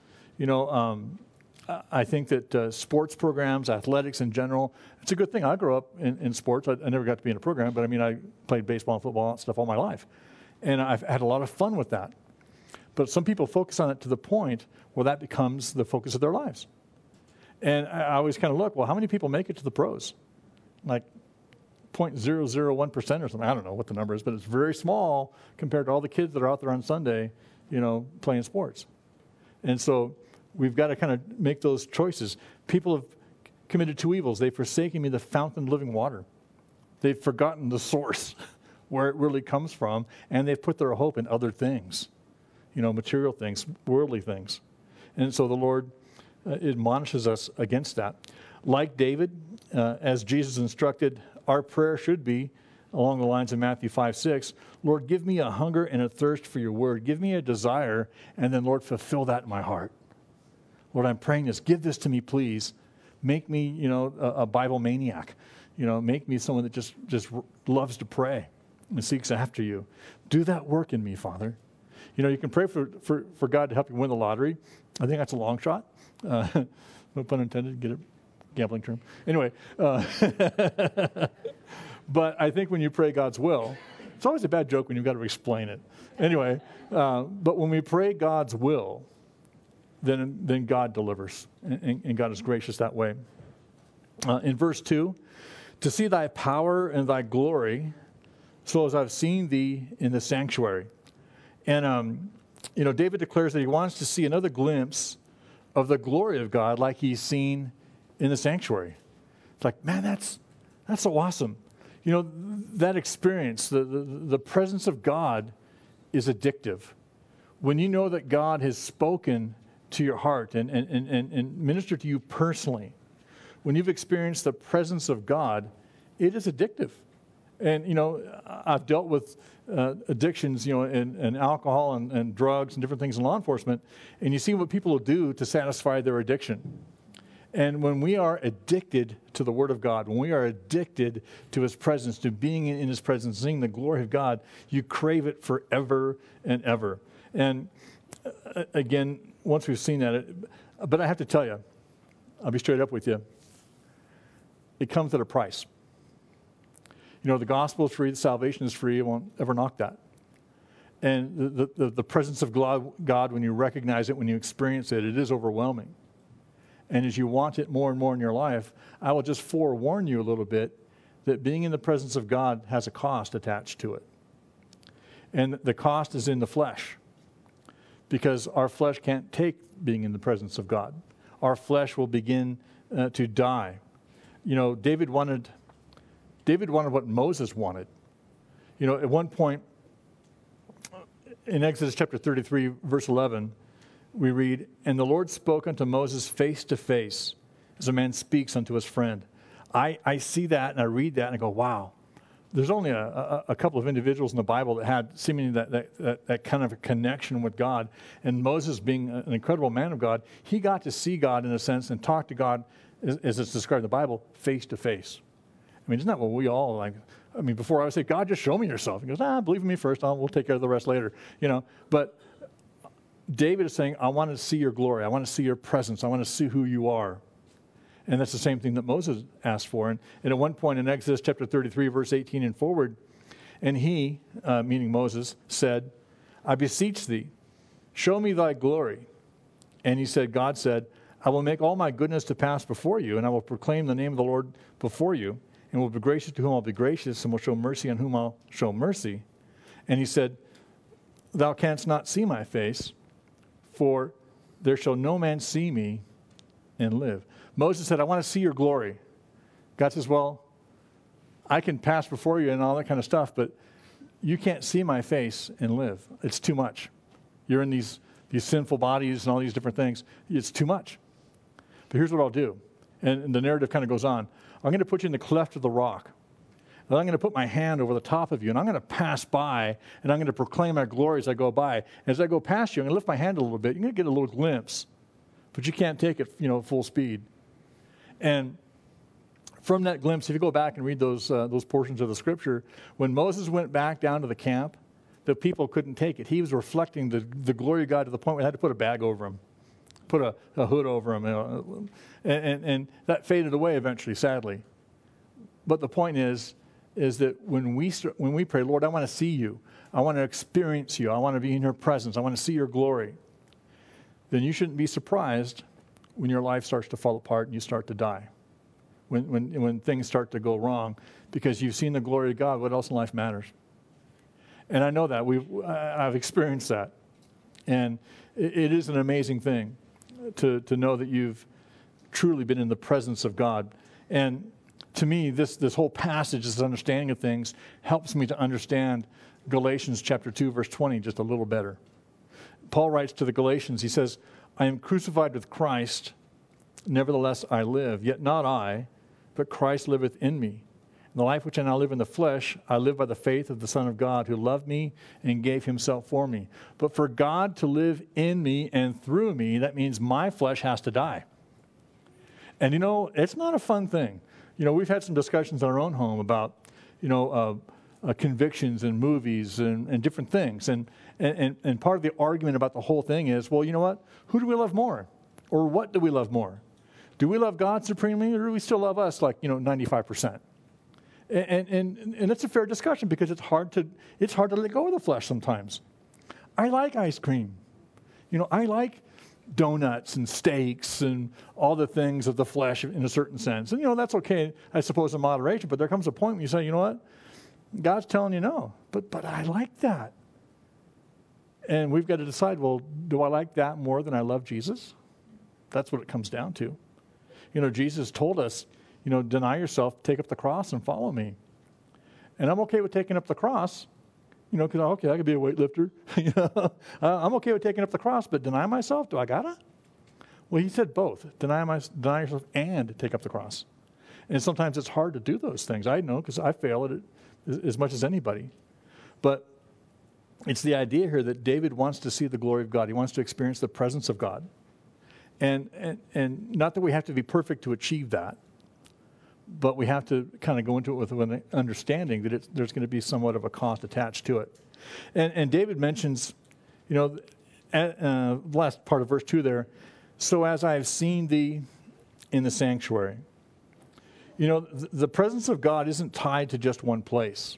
I think that sports programs, athletics in general, it's a good thing. I grew up in sports. I never got to be in a program, but I played baseball and football and stuff all my life. And I've had a lot of fun with that. But some people focus on it to the point where that becomes the focus of their lives. And I always kind of look, well, how many people make it to the pros? Like 0.001% or something. I don't know what the number is, but it's very small compared to all the kids that are out there on Sunday, playing sports. And so we've got to kind of make those choices. People have committed two evils. They've forsaken me, the fountain of living water. They've forgotten the source where it really comes from, and they've put their hope in other things, material things, worldly things. And so the Lord admonishes us against that. Like David, as Jesus instructed, our prayer should be along the lines of Matthew 5:6, Lord, give me a hunger and a thirst for your word. Give me a desire, and then, Lord, fulfill that in my heart. Lord, I'm praying this. Give this to me, please. Make me, a Bible maniac. Make me someone that just loves to pray and seeks after you. Do that work in me, Father. You can pray for God to help you win the lottery. I think that's a long shot. No pun intended, get a gambling term. Anyway, but I think when you pray God's will, it's always a bad joke when you've got to explain it. Anyway, but when we pray God's will, then God delivers, and God is gracious that way. In verse 2, to see thy power and thy glory, so as I've seen thee in the sanctuary. And, David declares that he wants to see another glimpse of the glory of God like he's seen in the sanctuary. It's like, man, that's so awesome. That experience, the presence of God is addictive. When you know that God has spoken to your heart and ministered to you personally, when you've experienced the presence of God, it is addictive. And, I've dealt with addictions, in alcohol and drugs and different things in law enforcement, and you see what people will do to satisfy their addiction. And when we are addicted to the Word of God, when we are addicted to His presence, to being in His presence, seeing the glory of God, you crave it forever and ever. And again, once we've seen that, but I have to tell you, I'll be straight up with you, it comes at a price. The gospel is free, the salvation is free. I won't ever knock that. And the presence of God, when you recognize it, when you experience it, it is overwhelming. And as you want it more and more in your life, I will just forewarn you a little bit that being in the presence of God has a cost attached to it. And the cost is in the flesh, because our flesh can't take being in the presence of God. Our flesh will begin to die. David wanted what Moses wanted. At one point, in Exodus chapter 33, verse 11, we read, and the Lord spoke unto Moses face to face, as a man speaks unto his friend. I see that, and I read that, and I go, wow. There's only a couple of individuals in the Bible that had seemingly that kind of a connection with God. And Moses, being an incredible man of God, he got to see God in a sense and talk to God, as it's described in the Bible, face to face. I mean, isn't that what we all like? I mean, before I would say, God, just show me yourself. He goes, believe in me first. We'll take care of the rest later. But David is saying, I want to see your glory. I want to see your presence. I want to see who you are. And that's the same thing that Moses asked for. And at one point in Exodus chapter 33, verse 18 and forward, and he, meaning Moses, said, I beseech thee, show me thy glory. And God said, I will make all my goodness to pass before you, and I will proclaim the name of the Lord before you, and will be gracious to whom I'll be gracious, and will show mercy on whom I'll show mercy. And he said, thou canst not see my face, for there shall no man see me and live. Moses said, I want to see your glory. God says, well, I can pass before you and all that kind of stuff, but you can't see my face and live. It's too much. You're in these sinful bodies and all these different things. It's too much. But here's what I'll do. And the narrative kind of goes on. I'm going to put you in the cleft of the rock. And I'm going to put my hand over the top of you, and I'm going to pass by, and I'm going to proclaim my glory as I go by. As I go past you, I'm going to lift my hand a little bit. You're going to get a little glimpse, but you can't take it, full speed. And from that glimpse, if you go back and read those portions of the Scripture, when Moses went back down to the camp, the people couldn't take it. He was reflecting the glory of God to the point where they had to put a bag over him, put a hood over him, and that faded away eventually, sadly. But the point is that when we pray, Lord, I want to see you, I want to experience you, I want to be in your presence, I want to see your glory, then you shouldn't be surprised when your life starts to fall apart and you start to die. when things start to go wrong, because you've seen the glory of God. What else in life matters? And I know that. I've experienced that. And it is an amazing thing to know that you've truly been in the presence of God. And to me, this whole passage, this understanding of things, helps me to understand Galatians chapter 2, verse 20 just a little better. Paul writes to the Galatians, he says, I am crucified with Christ, nevertheless I live, yet not I, but Christ liveth in me. In the life which I now live in the flesh, I live by the faith of the Son of God, who loved me and gave himself for me. But for God to live in me and through me, that means my flesh has to die. And it's not a fun thing. We've had some discussions in our own home about, convictions and movies and different things. And part of the argument about the whole thing is, well, you know what? Who do we love more? Or what do we love more? Do we love God supremely, or do we still love us 95%? And it's a fair discussion, because it's hard to let go of the flesh sometimes. I like ice cream. I like donuts and steaks and all the things of the flesh in a certain sense. And, that's okay, I suppose, in moderation. But there comes a point when you say, you know what? God's telling you no. But I like that. And we've got to decide, well, do I like that more than I love Jesus? That's what it comes down to. Jesus told us, deny yourself, take up the cross, and follow me. And I'm okay with taking up the cross, because, I could be a weightlifter. I'm okay with taking up the cross, but deny myself, do I gotta? Well, he said both, deny yourself and take up the cross. And sometimes it's hard to do those things. I know, because I fail at it as much as anybody. But it's the idea here that David wants to see the glory of God. He wants to experience the presence of God. And not that we have to be perfect to achieve that, but we have to kind of go into it with an understanding that there's going to be somewhat of a cost attached to it. And David mentions, last part of verse 2 there, so as I have seen thee in the sanctuary. The presence of God isn't tied to just one place.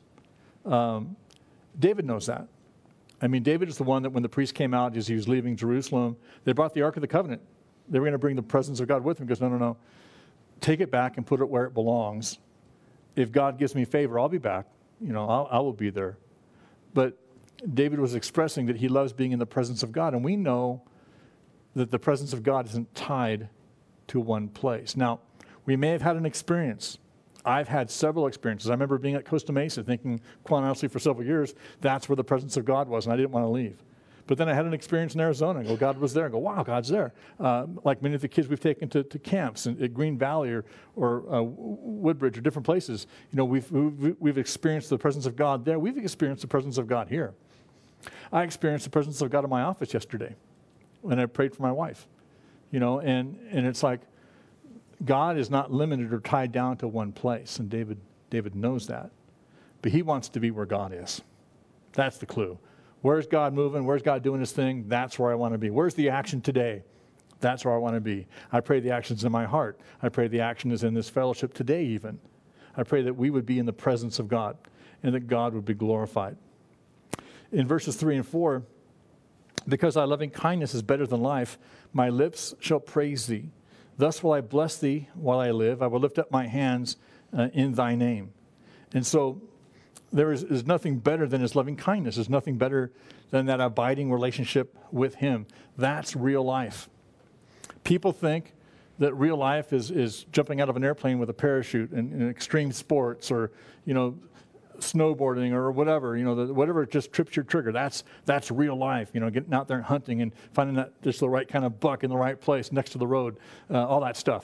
David knows that. I mean, David is the one that when the priest came out as he was leaving Jerusalem, they brought the Ark of the Covenant. They were going to bring the presence of God with him. He goes, no. Take it back and put it where it belongs. If God gives me favor, I'll be back. I will be there. But David was expressing that he loves being in the presence of God. And we know that the presence of God isn't tied to one place. Now, we may have had an experience. I've had several experiences. I remember being at Costa Mesa thinking, quite honestly, for several years, that's where the presence of God was, and I didn't want to leave. But then I had an experience in Arizona, and God was there. I go, wow, God's there. Like many of the kids we've taken to camps at Green Valley or Woodbridge or different places, we've experienced the presence of God there. We've experienced the presence of God here. I experienced the presence of God in my office yesterday when I prayed for my wife. And it's like God is not limited or tied down to one place, and David knows that. But he wants to be where God is. That's the clue. Where's God moving? Where's God doing his thing? That's where I want to be. Where's the action today? That's where I want to be. I pray the action's in my heart. I pray the action is in this fellowship today even. I pray that we would be in the presence of God and that God would be glorified. In verses 3 and 4, because thy loving kindness is better than life, my lips shall praise thee. Thus will I bless thee while I live. I will lift up my hands in thy name. And so there is nothing better than his loving kindness. There's nothing better than that abiding relationship with him. That's real life. People think that real life is jumping out of an airplane with a parachute in extreme sports or, snowboarding or whatever, whatever just trips your trigger. That's real life, getting out there and hunting and finding that just the right kind of buck in the right place next to the road, all that stuff,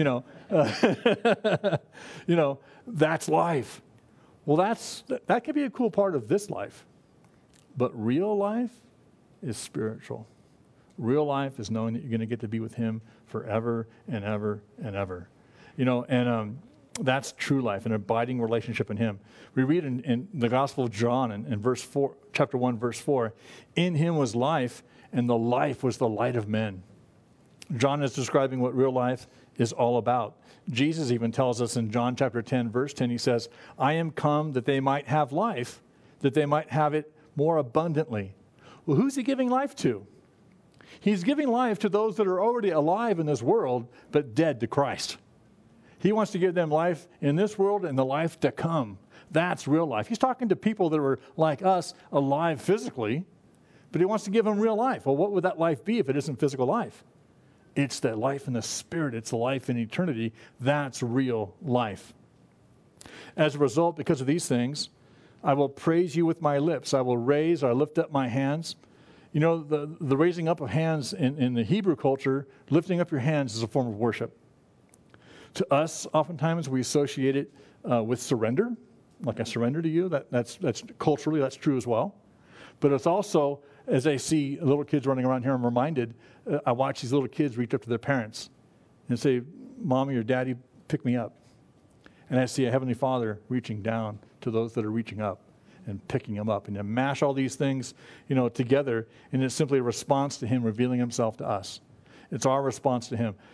that's life. Well, that could be a cool part of this life. But real life is spiritual. Real life is knowing that you're going to get to be with him forever and ever and ever. That's true life, an abiding relationship in him. We read in the Gospel of John in verse 4, chapter 1, verse 4, in him was life, and the life was the light of men. John is describing what real life is all about. Jesus even tells us in John chapter 10, verse 10, he says, I am come that they might have life, that they might have it more abundantly. Well, who's he giving life to? He's giving life to those that are already alive in this world, but dead to Christ. He wants to give them life in this world and the life to come. That's real life. He's talking to people that were like us, alive physically, but he wants to give them real life. Well, what would that life be if it isn't physical life? It's the life in the Spirit. It's the life in eternity. That's real life. As a result, because of these things, I will praise you with my lips. I will raise or lift up my hands. You know, the raising up of hands in the Hebrew culture, lifting up your hands is a form of worship. To us, oftentimes we associate it with surrender. Like I surrender to you. That's culturally, that's true as well. But it's also, as I see little kids running around here, I'm reminded, I watch these little kids reach up to their parents and say, Mommy or Daddy, pick me up. And I see a Heavenly Father reaching down to those that are reaching up and picking them up. And you mash all these things, together, and it's simply a response to Him revealing Himself to us. It's our response to Him.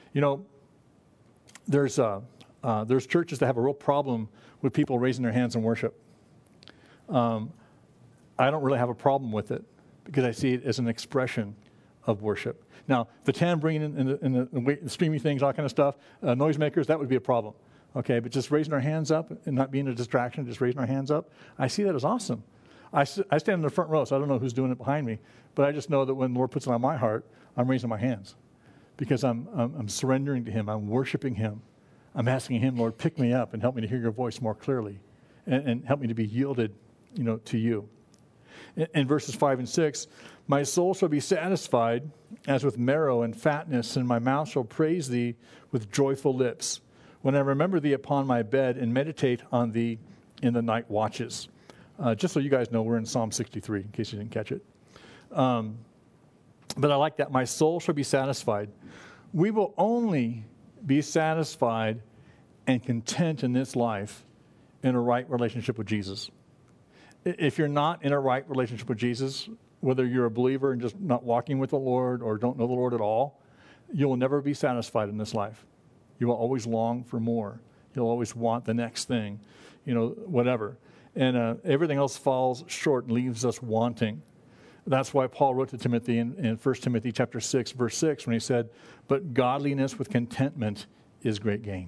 There's churches that have a real problem with people raising their hands in worship. I don't really have a problem with it because I see it as an expression of worship. Now, the tambourine and the streaming things, all kind of stuff, noisemakers, that would be a problem. Okay, but just raising our hands up and not being a distraction, just raising our hands up, I see that as awesome. I stand in the front row, so I don't know who's doing it behind me, but I just know that when the Lord puts it on my heart, I'm raising my hands because I'm surrendering to Him. I'm worshiping Him. I'm asking Him, Lord, pick me up and help me to hear your voice more clearly and help me to be yielded, to you. In verses 5 and 6, my soul shall be satisfied as with marrow and fatness, and my mouth shall praise thee with joyful lips, when I remember thee upon my bed and meditate on thee in the night watches. Just so you guys know, we're in Psalm 63, in case you didn't catch it. But I like that. My soul shall be satisfied. We will only be satisfied and content in this life in a right relationship with Jesus. If you're not in a right relationship with Jesus, whether you're a believer and just not walking with the Lord or don't know the Lord at all, you will never be satisfied in this life. You will always long for more. You'll always want the next thing, whatever. And everything else falls short and leaves us wanting. That's why Paul wrote to Timothy in 1 Timothy chapter 6, verse 6, when he said, but godliness with contentment is great gain.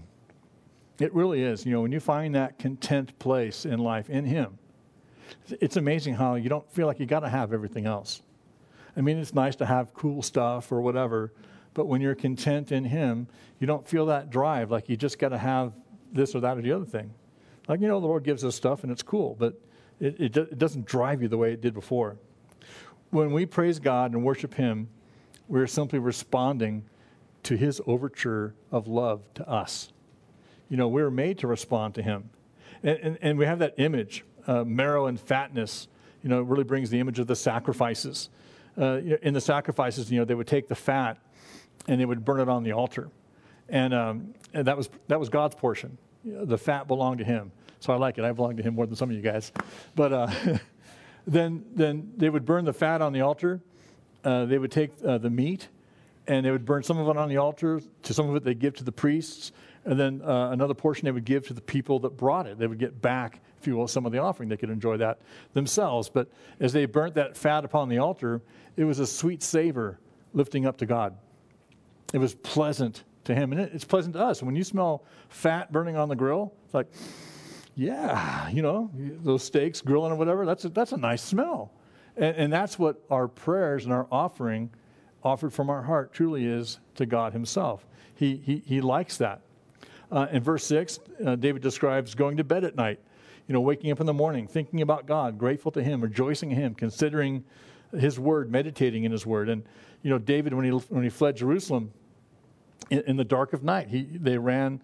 It really is. When you find that content place in life in Him, it's amazing how you don't feel like you got to have everything else. I mean, it's nice to have cool stuff or whatever, but when you're content in Him, you don't feel that drive like you just got to have this or that or the other thing. Like, the Lord gives us stuff and it's cool, but it doesn't drive you the way it did before. When we praise God and worship Him, we're simply responding to His overture of love to us. We're made to respond to Him. And we have that image, marrow and fatness, really brings the image of the sacrifices. In the sacrifices, they would take the fat and they would burn it on the altar. And that was God's portion. The fat belonged to Him. So I like it. I belong to Him more than some of you guys. But then they would burn the fat on the altar. They would take the meat and they would burn some of it on the altar. To some of it they'd give to the priests. And then another portion they would give to the people that brought it. They would get back, if you will, some of the offering. They could enjoy that themselves. But as they burnt that fat upon the altar, it was a sweet savor lifting up to God. It was pleasant to Him. And it's pleasant to us. When you smell fat burning on the grill, it's like, yeah, those steaks grilling or whatever, that's a nice smell. And that's what our prayers and our offering offered from our heart truly is to God Himself. He likes that. In verse 6, David describes going to bed at night, waking up in the morning, thinking about God, grateful to Him, rejoicing in Him, considering His Word, meditating in His Word. And, David, when he fled Jerusalem in the dark of night, they ran,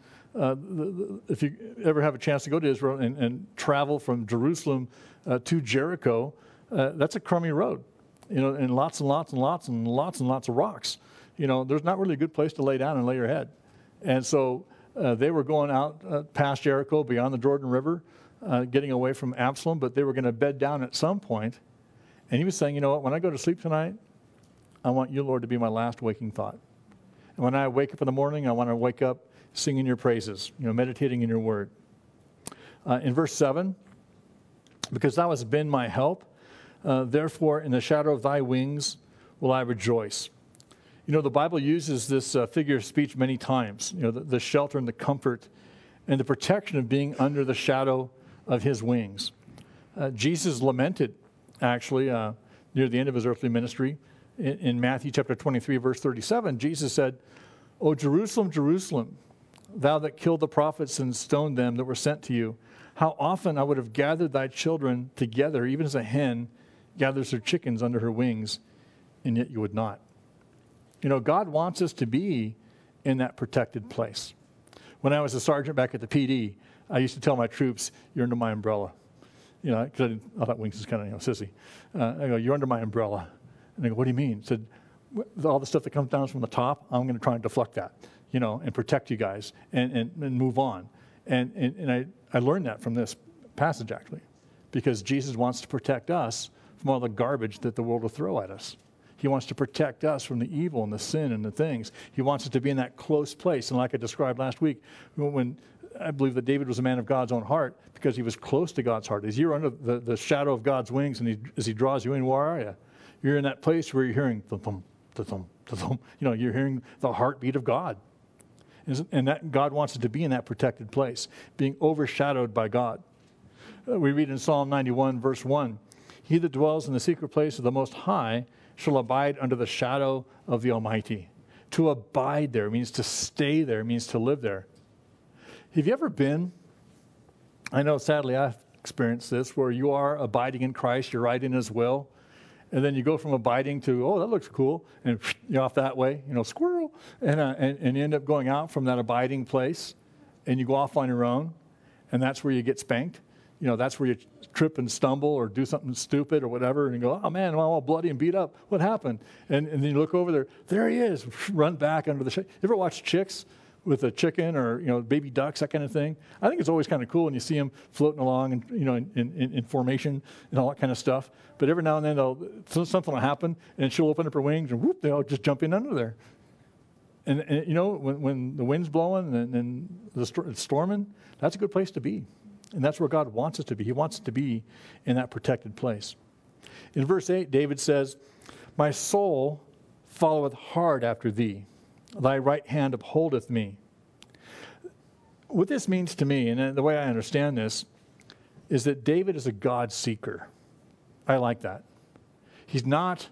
if you ever have a chance to go to Israel and travel from Jerusalem to Jericho, that's a crummy road, and lots and lots and lots and lots and lots of rocks. There's not really a good place to lay down and lay your head. And so they were going out past Jericho, beyond the Jordan River, getting away from Absalom, but they were going to bed down at some point. And he was saying, you know what, when I go to sleep tonight, I want you, Lord, to be my last waking thought. And when I wake up in the morning, I want to wake up singing your praises, meditating in your word. In verse 7, because thou hast been my help, therefore in the shadow of thy wings will I rejoice. You know, the Bible uses this figure of speech many times, you know, the shelter and the comfort and the protection of being under the shadow of his wings. Jesus lamented, actually, near the end of his earthly ministry. In Matthew chapter 23, verse 37, Jesus said, "O Jerusalem, Jerusalem, thou that killed the prophets and stoned them that were sent to you, how often I would have gathered thy children together, even as a hen gathers her chickens under her wings, and yet you would not." You know, God wants us to be in that protected place. When I was a sergeant back at the PD, I used to tell my troops, "You're under my umbrella." You know, because I thought Wings was kind of, sissy. I go, "You're under my umbrella." And they go, "What do you mean?" I said, "All the stuff that comes down from the top, I'm going to try and deflect that, you know, and protect you guys and move on." And I learned that from this passage, actually, because Jesus wants to protect us from all the garbage that the world will throw at us. He wants to protect us from the evil and the sin and the things. He wants us to be in that close place. And like I described last week, when I believe that David was a man of God's own heart because he was close to God's heart. As you're under the shadow of God's wings and as he draws you in, where are you? You're in that place where you're hearing thump, thump, thump. You know, you're hearing the heartbeat of God. And that God wants us to be in that protected place, being overshadowed by God. We read in Psalm 91, verse 1, "He that dwells in the secret place of the Most High shall abide under the shadow of the Almighty." To abide there means to stay there, means to live there. Have you ever been, I know sadly I've experienced this, where you are abiding in Christ, you're right in his will, and then you go from abiding to, "Oh, that looks cool," and you're off that way, you know, squirrel, and you end up going out from that abiding place, and you go off on your own, and that's where you get spanked. You know, that's where you trip and stumble or do something stupid or whatever, and you go, "Oh man, I'm all bloody and beat up. What happened?" And then you look over there he is, run back under the shade. You ever watch Chicks with a chicken or, you know, baby ducks, that kind of thing? I think it's always kind of cool when you see them floating along and, you know, in formation and all that kind of stuff. But every now and then something will happen and she'll open up her wings and whoop, they'll just jump in under there. And you know, when the wind's blowing and it's storming, that's a good place to be. And that's where God wants us to be. He wants us to be in that protected place. In verse 8, David says, "My soul followeth hard after thee. Thy right hand upholdeth me." What this means to me, and the way I understand this, is that David is a God seeker. I like that. He's not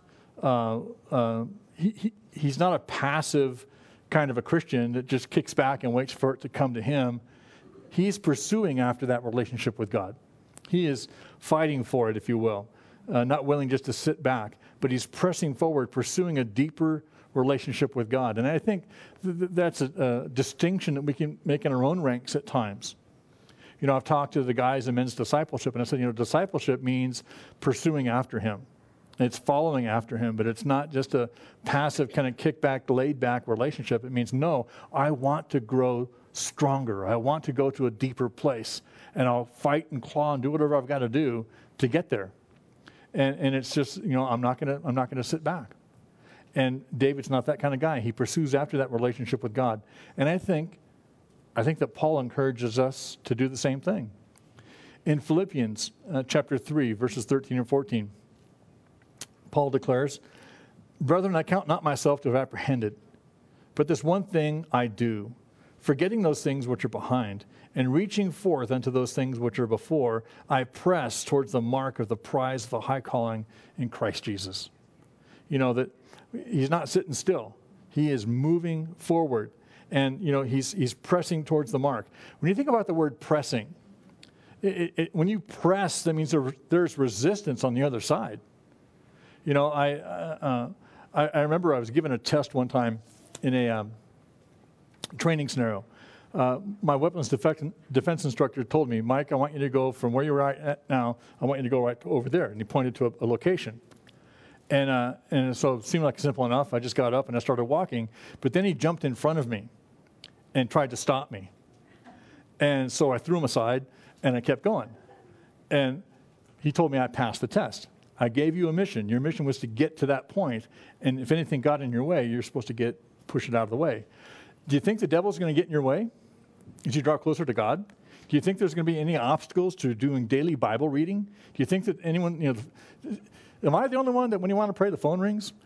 he's not a passive kind of a Christian that just kicks back and waits for it to come to him. He's pursuing after that relationship with God. He is fighting for it, if you will, not willing just to sit back, but he's pressing forward, pursuing a deeper relationship with God. And I think that's a distinction that we can make in our own ranks at times. You know, I've talked to the guys in men's discipleship, and I said, you know, discipleship means pursuing after him. It's following after him, but it's not just a passive kind of kickback, laid-back relationship. It means, no, I want to grow stronger. I want to go to a deeper place, and I'll fight and claw and do whatever I've got to do to get there. And it's just, you know, I'm not gonna sit back. And David's not that kind of guy. He pursues after that relationship with God. And I think that Paul encourages us to do the same thing. In Philippians chapter 3, verses 13 and 14, Paul declares, "Brethren, I count not myself to have apprehended, but this one thing I do, forgetting those things which are behind, and reaching forth unto those things which are before, I press towards the mark of the prize of the high calling in Christ Jesus." You know, that he's not sitting still. He is moving forward. And, you know, he's pressing towards the mark. When you think about the word pressing, when you press, that means there's resistance on the other side. You know, I remember I was given a test one time in a training scenario. My weapons defense instructor told me, "Mike, I want you to go from where you're at now, I want you to go right over there." And he pointed to a location. And so it seemed like simple enough. I just got up and I started walking. But then he jumped in front of me and tried to stop me. And so I threw him aside and I kept going. And he told me I passed the test. I gave you a mission. Your mission was to get to that point. And if anything got in your way, you're supposed to push it out of the way. Do you think the devil's going to get in your way as you draw closer to God? Do you think there's going to be any obstacles to doing daily Bible reading? Do you think that anyone, you know, am I the only one that when you want to pray, the phone rings?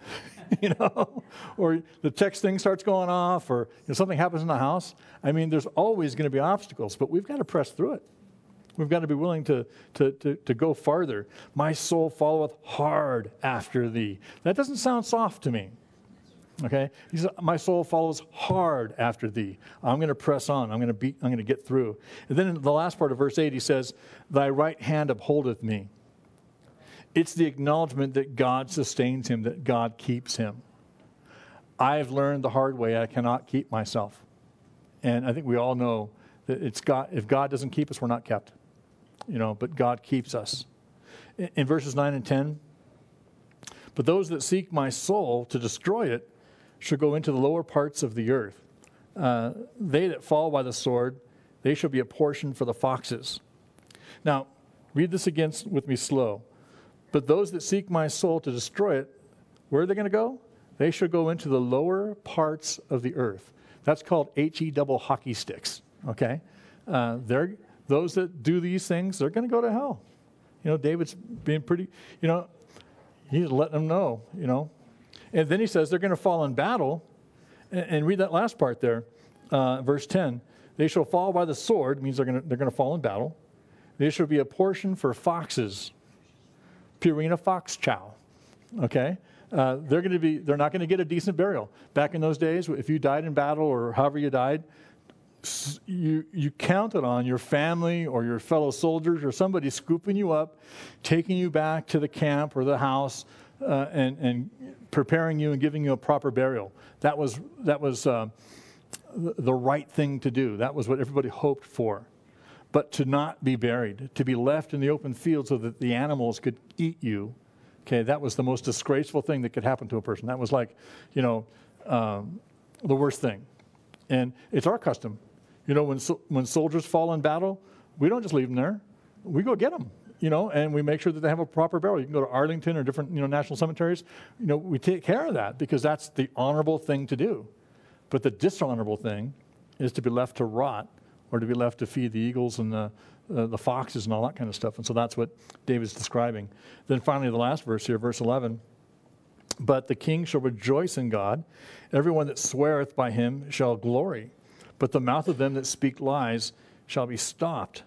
or the text thing starts going off, or something happens in the house. I mean, there's always going to be obstacles, but we've got to press through it. We've got to be willing to go farther. My soul followeth hard after thee. That doesn't sound soft to me. Okay? He says, my soul follows hard after thee. I'm going to press on. I'm going to get through. And then in the last part of verse 8, he says, thy right hand upholdeth me. It's the acknowledgement that God sustains him, that God keeps him. I've learned the hard way I cannot keep myself. And I think we all know that it's God. If God doesn't keep us, we're not kept. But God keeps us. In verses 9 and 10, but those that seek my soul to destroy it shall go into the lower parts of the earth. They that fall by the sword, they shall be a portion for the foxes. Now, read this again with me slow. But those that seek my soul to destroy it, where are they going to go? They shall go into the lower parts of the earth. That's called HE double hockey sticks, okay? Those that do these things, they're going to go to hell. David's being pretty, he's letting them know, And then he says they're going to fall in battle. And read that last part there, verse 10. They shall fall by the sword, means they're going to fall in battle. They shall be a portion for foxes. Purina fox chow, okay? They're not going to get a decent burial. Back in those days, if you died in battle or however you died, you counted on your family or your fellow soldiers or somebody scooping you up, taking you back to the camp or the house, and preparing you and giving you a proper burial. That was the right thing to do. That was what everybody hoped for. But to not be buried, to be left in the open field so that the animals could eat you, okay, that was the most disgraceful thing that could happen to a person. That was like, the worst thing. And it's our custom. When soldiers fall in battle, we don't just leave them there. We go get them, and we make sure that they have a proper burial. You can go to Arlington or different, national cemeteries. We take care of that because that's the honorable thing to do. But the dishonorable thing is to be left to rot or to be left to feed the eagles and the foxes and all that kind of stuff. And so that's what David's describing. Then finally, the last verse here, verse 11. But the king shall rejoice in God. Everyone that sweareth by him shall glory. But the mouth of them that speak lies shall be stopped.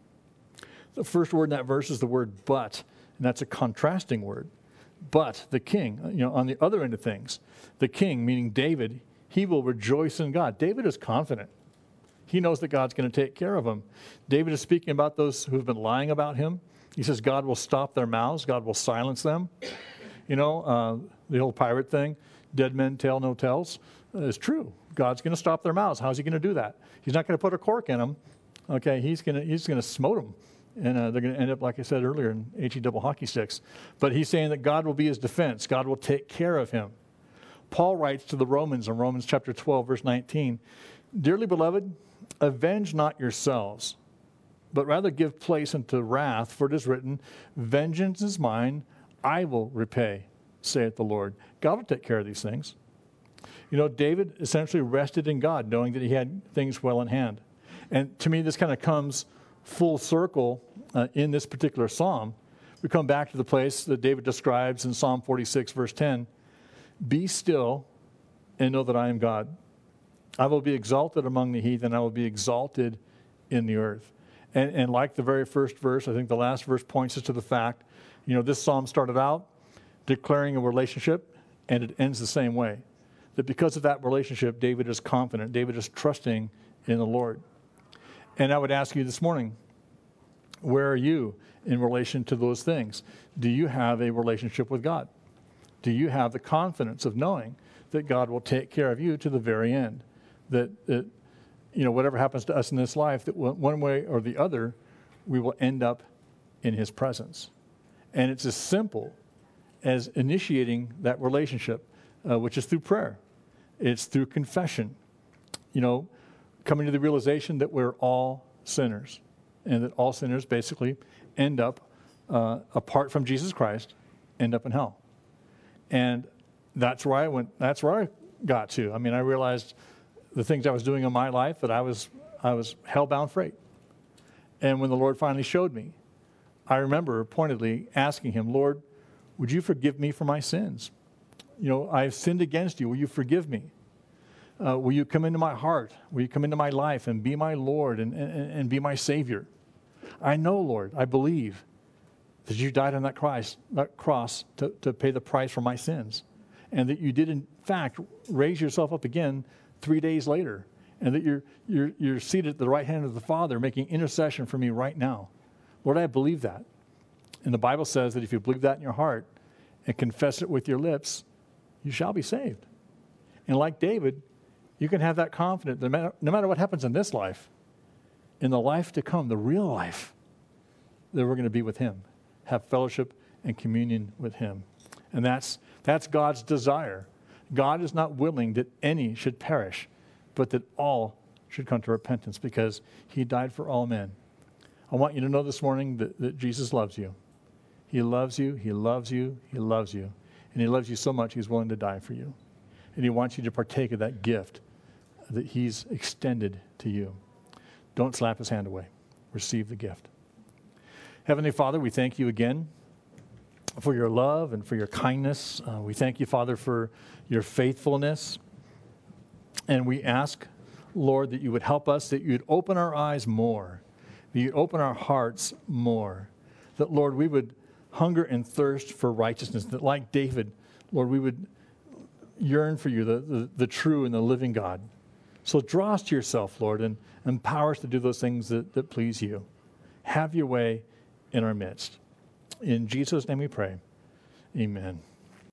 The first word in that verse is the word but, and that's a contrasting word. But the king, on the other end of things, the king, meaning David, he will rejoice in God. David is confident. He knows that God's going to take care of him. David is speaking about those who've been lying about him. He says God will stop their mouths. God will silence them. The old pirate thing, dead men tell no tales, is true. God's going to stop their mouths. How's he going to do that? He's not going to put a cork in them. Okay, he's going to smote them. And they're going to end up, like I said earlier, in HE double hockey sticks. But he's saying that God will be his defense. God will take care of him. Paul writes to the Romans in Romans chapter 12, verse 19, Dearly beloved, avenge not yourselves, but rather give place unto wrath, for it is written, Vengeance is mine, I will repay, saith the Lord. God will take care of these things. David essentially rested in God, knowing that he had things well in hand. And to me, this kind of comes full circle in this particular psalm. We come back to the place that David describes in Psalm 46, verse 10. Be still and know that I am God. I will be exalted among the heathen. I will be exalted in the earth. And like the very first verse, I think the last verse points us to the fact, this psalm started out declaring a relationship, and it ends the same way. That because of that relationship, David is confident. David is trusting in the Lord. And I would ask you this morning, where are you in relation to those things? Do you have a relationship with God? Do you have the confidence of knowing that God will take care of you to the very end? That whatever happens to us in this life, that one way or the other, we will end up in his presence. And it's as simple as initiating that relationship, which is through prayer. It's through confession. Coming to the realization that we're all sinners, and that all sinners basically end up, apart from Jesus Christ, end up in hell. And that's where I went. That's where I got to. I mean, I realized the things I was doing in my life, that I was hell-bound freight. And when the Lord finally showed me, I remember pointedly asking him, Lord, would you forgive me for my sins? I've sinned against you. Will you forgive me? Will you come into my heart? Will you come into my life and be my Lord and be my Savior? I know, Lord, I believe that you died on that cross to pay the price for my sins, and that you did, in fact, raise yourself up again 3 days later, and that you're seated at the right hand of the Father making intercession for me right now. Lord, I believe that. And the Bible says that if you believe that in your heart and confess it with your lips, you shall be saved. And like David, you can have that confidence that no matter what happens in this life, in the life to come, the real life, that we're going to be with him, have fellowship and communion with him. And that's God's desire. God is not willing that any should perish, but that all should come to repentance, because he died for all men. I want you to know this morning that Jesus loves you. He loves you, he loves you, he loves you. And he loves you so much, he's willing to die for you. And he wants you to partake of that gift that he's extended to you. Don't slap his hand away. Receive the gift. Heavenly Father, we thank you again for your love and for your kindness. We thank you, Father, for your faithfulness. And we ask, Lord, that you would help us, that you'd open our eyes more, that you'd open our hearts more, that, Lord, we would hunger and thirst for righteousness, that like David, Lord, we would yearn for you, the true and the living God. So draw us to yourself, Lord, and empower us to do those things that please you. Have your way in our midst. In Jesus' name we pray. Amen.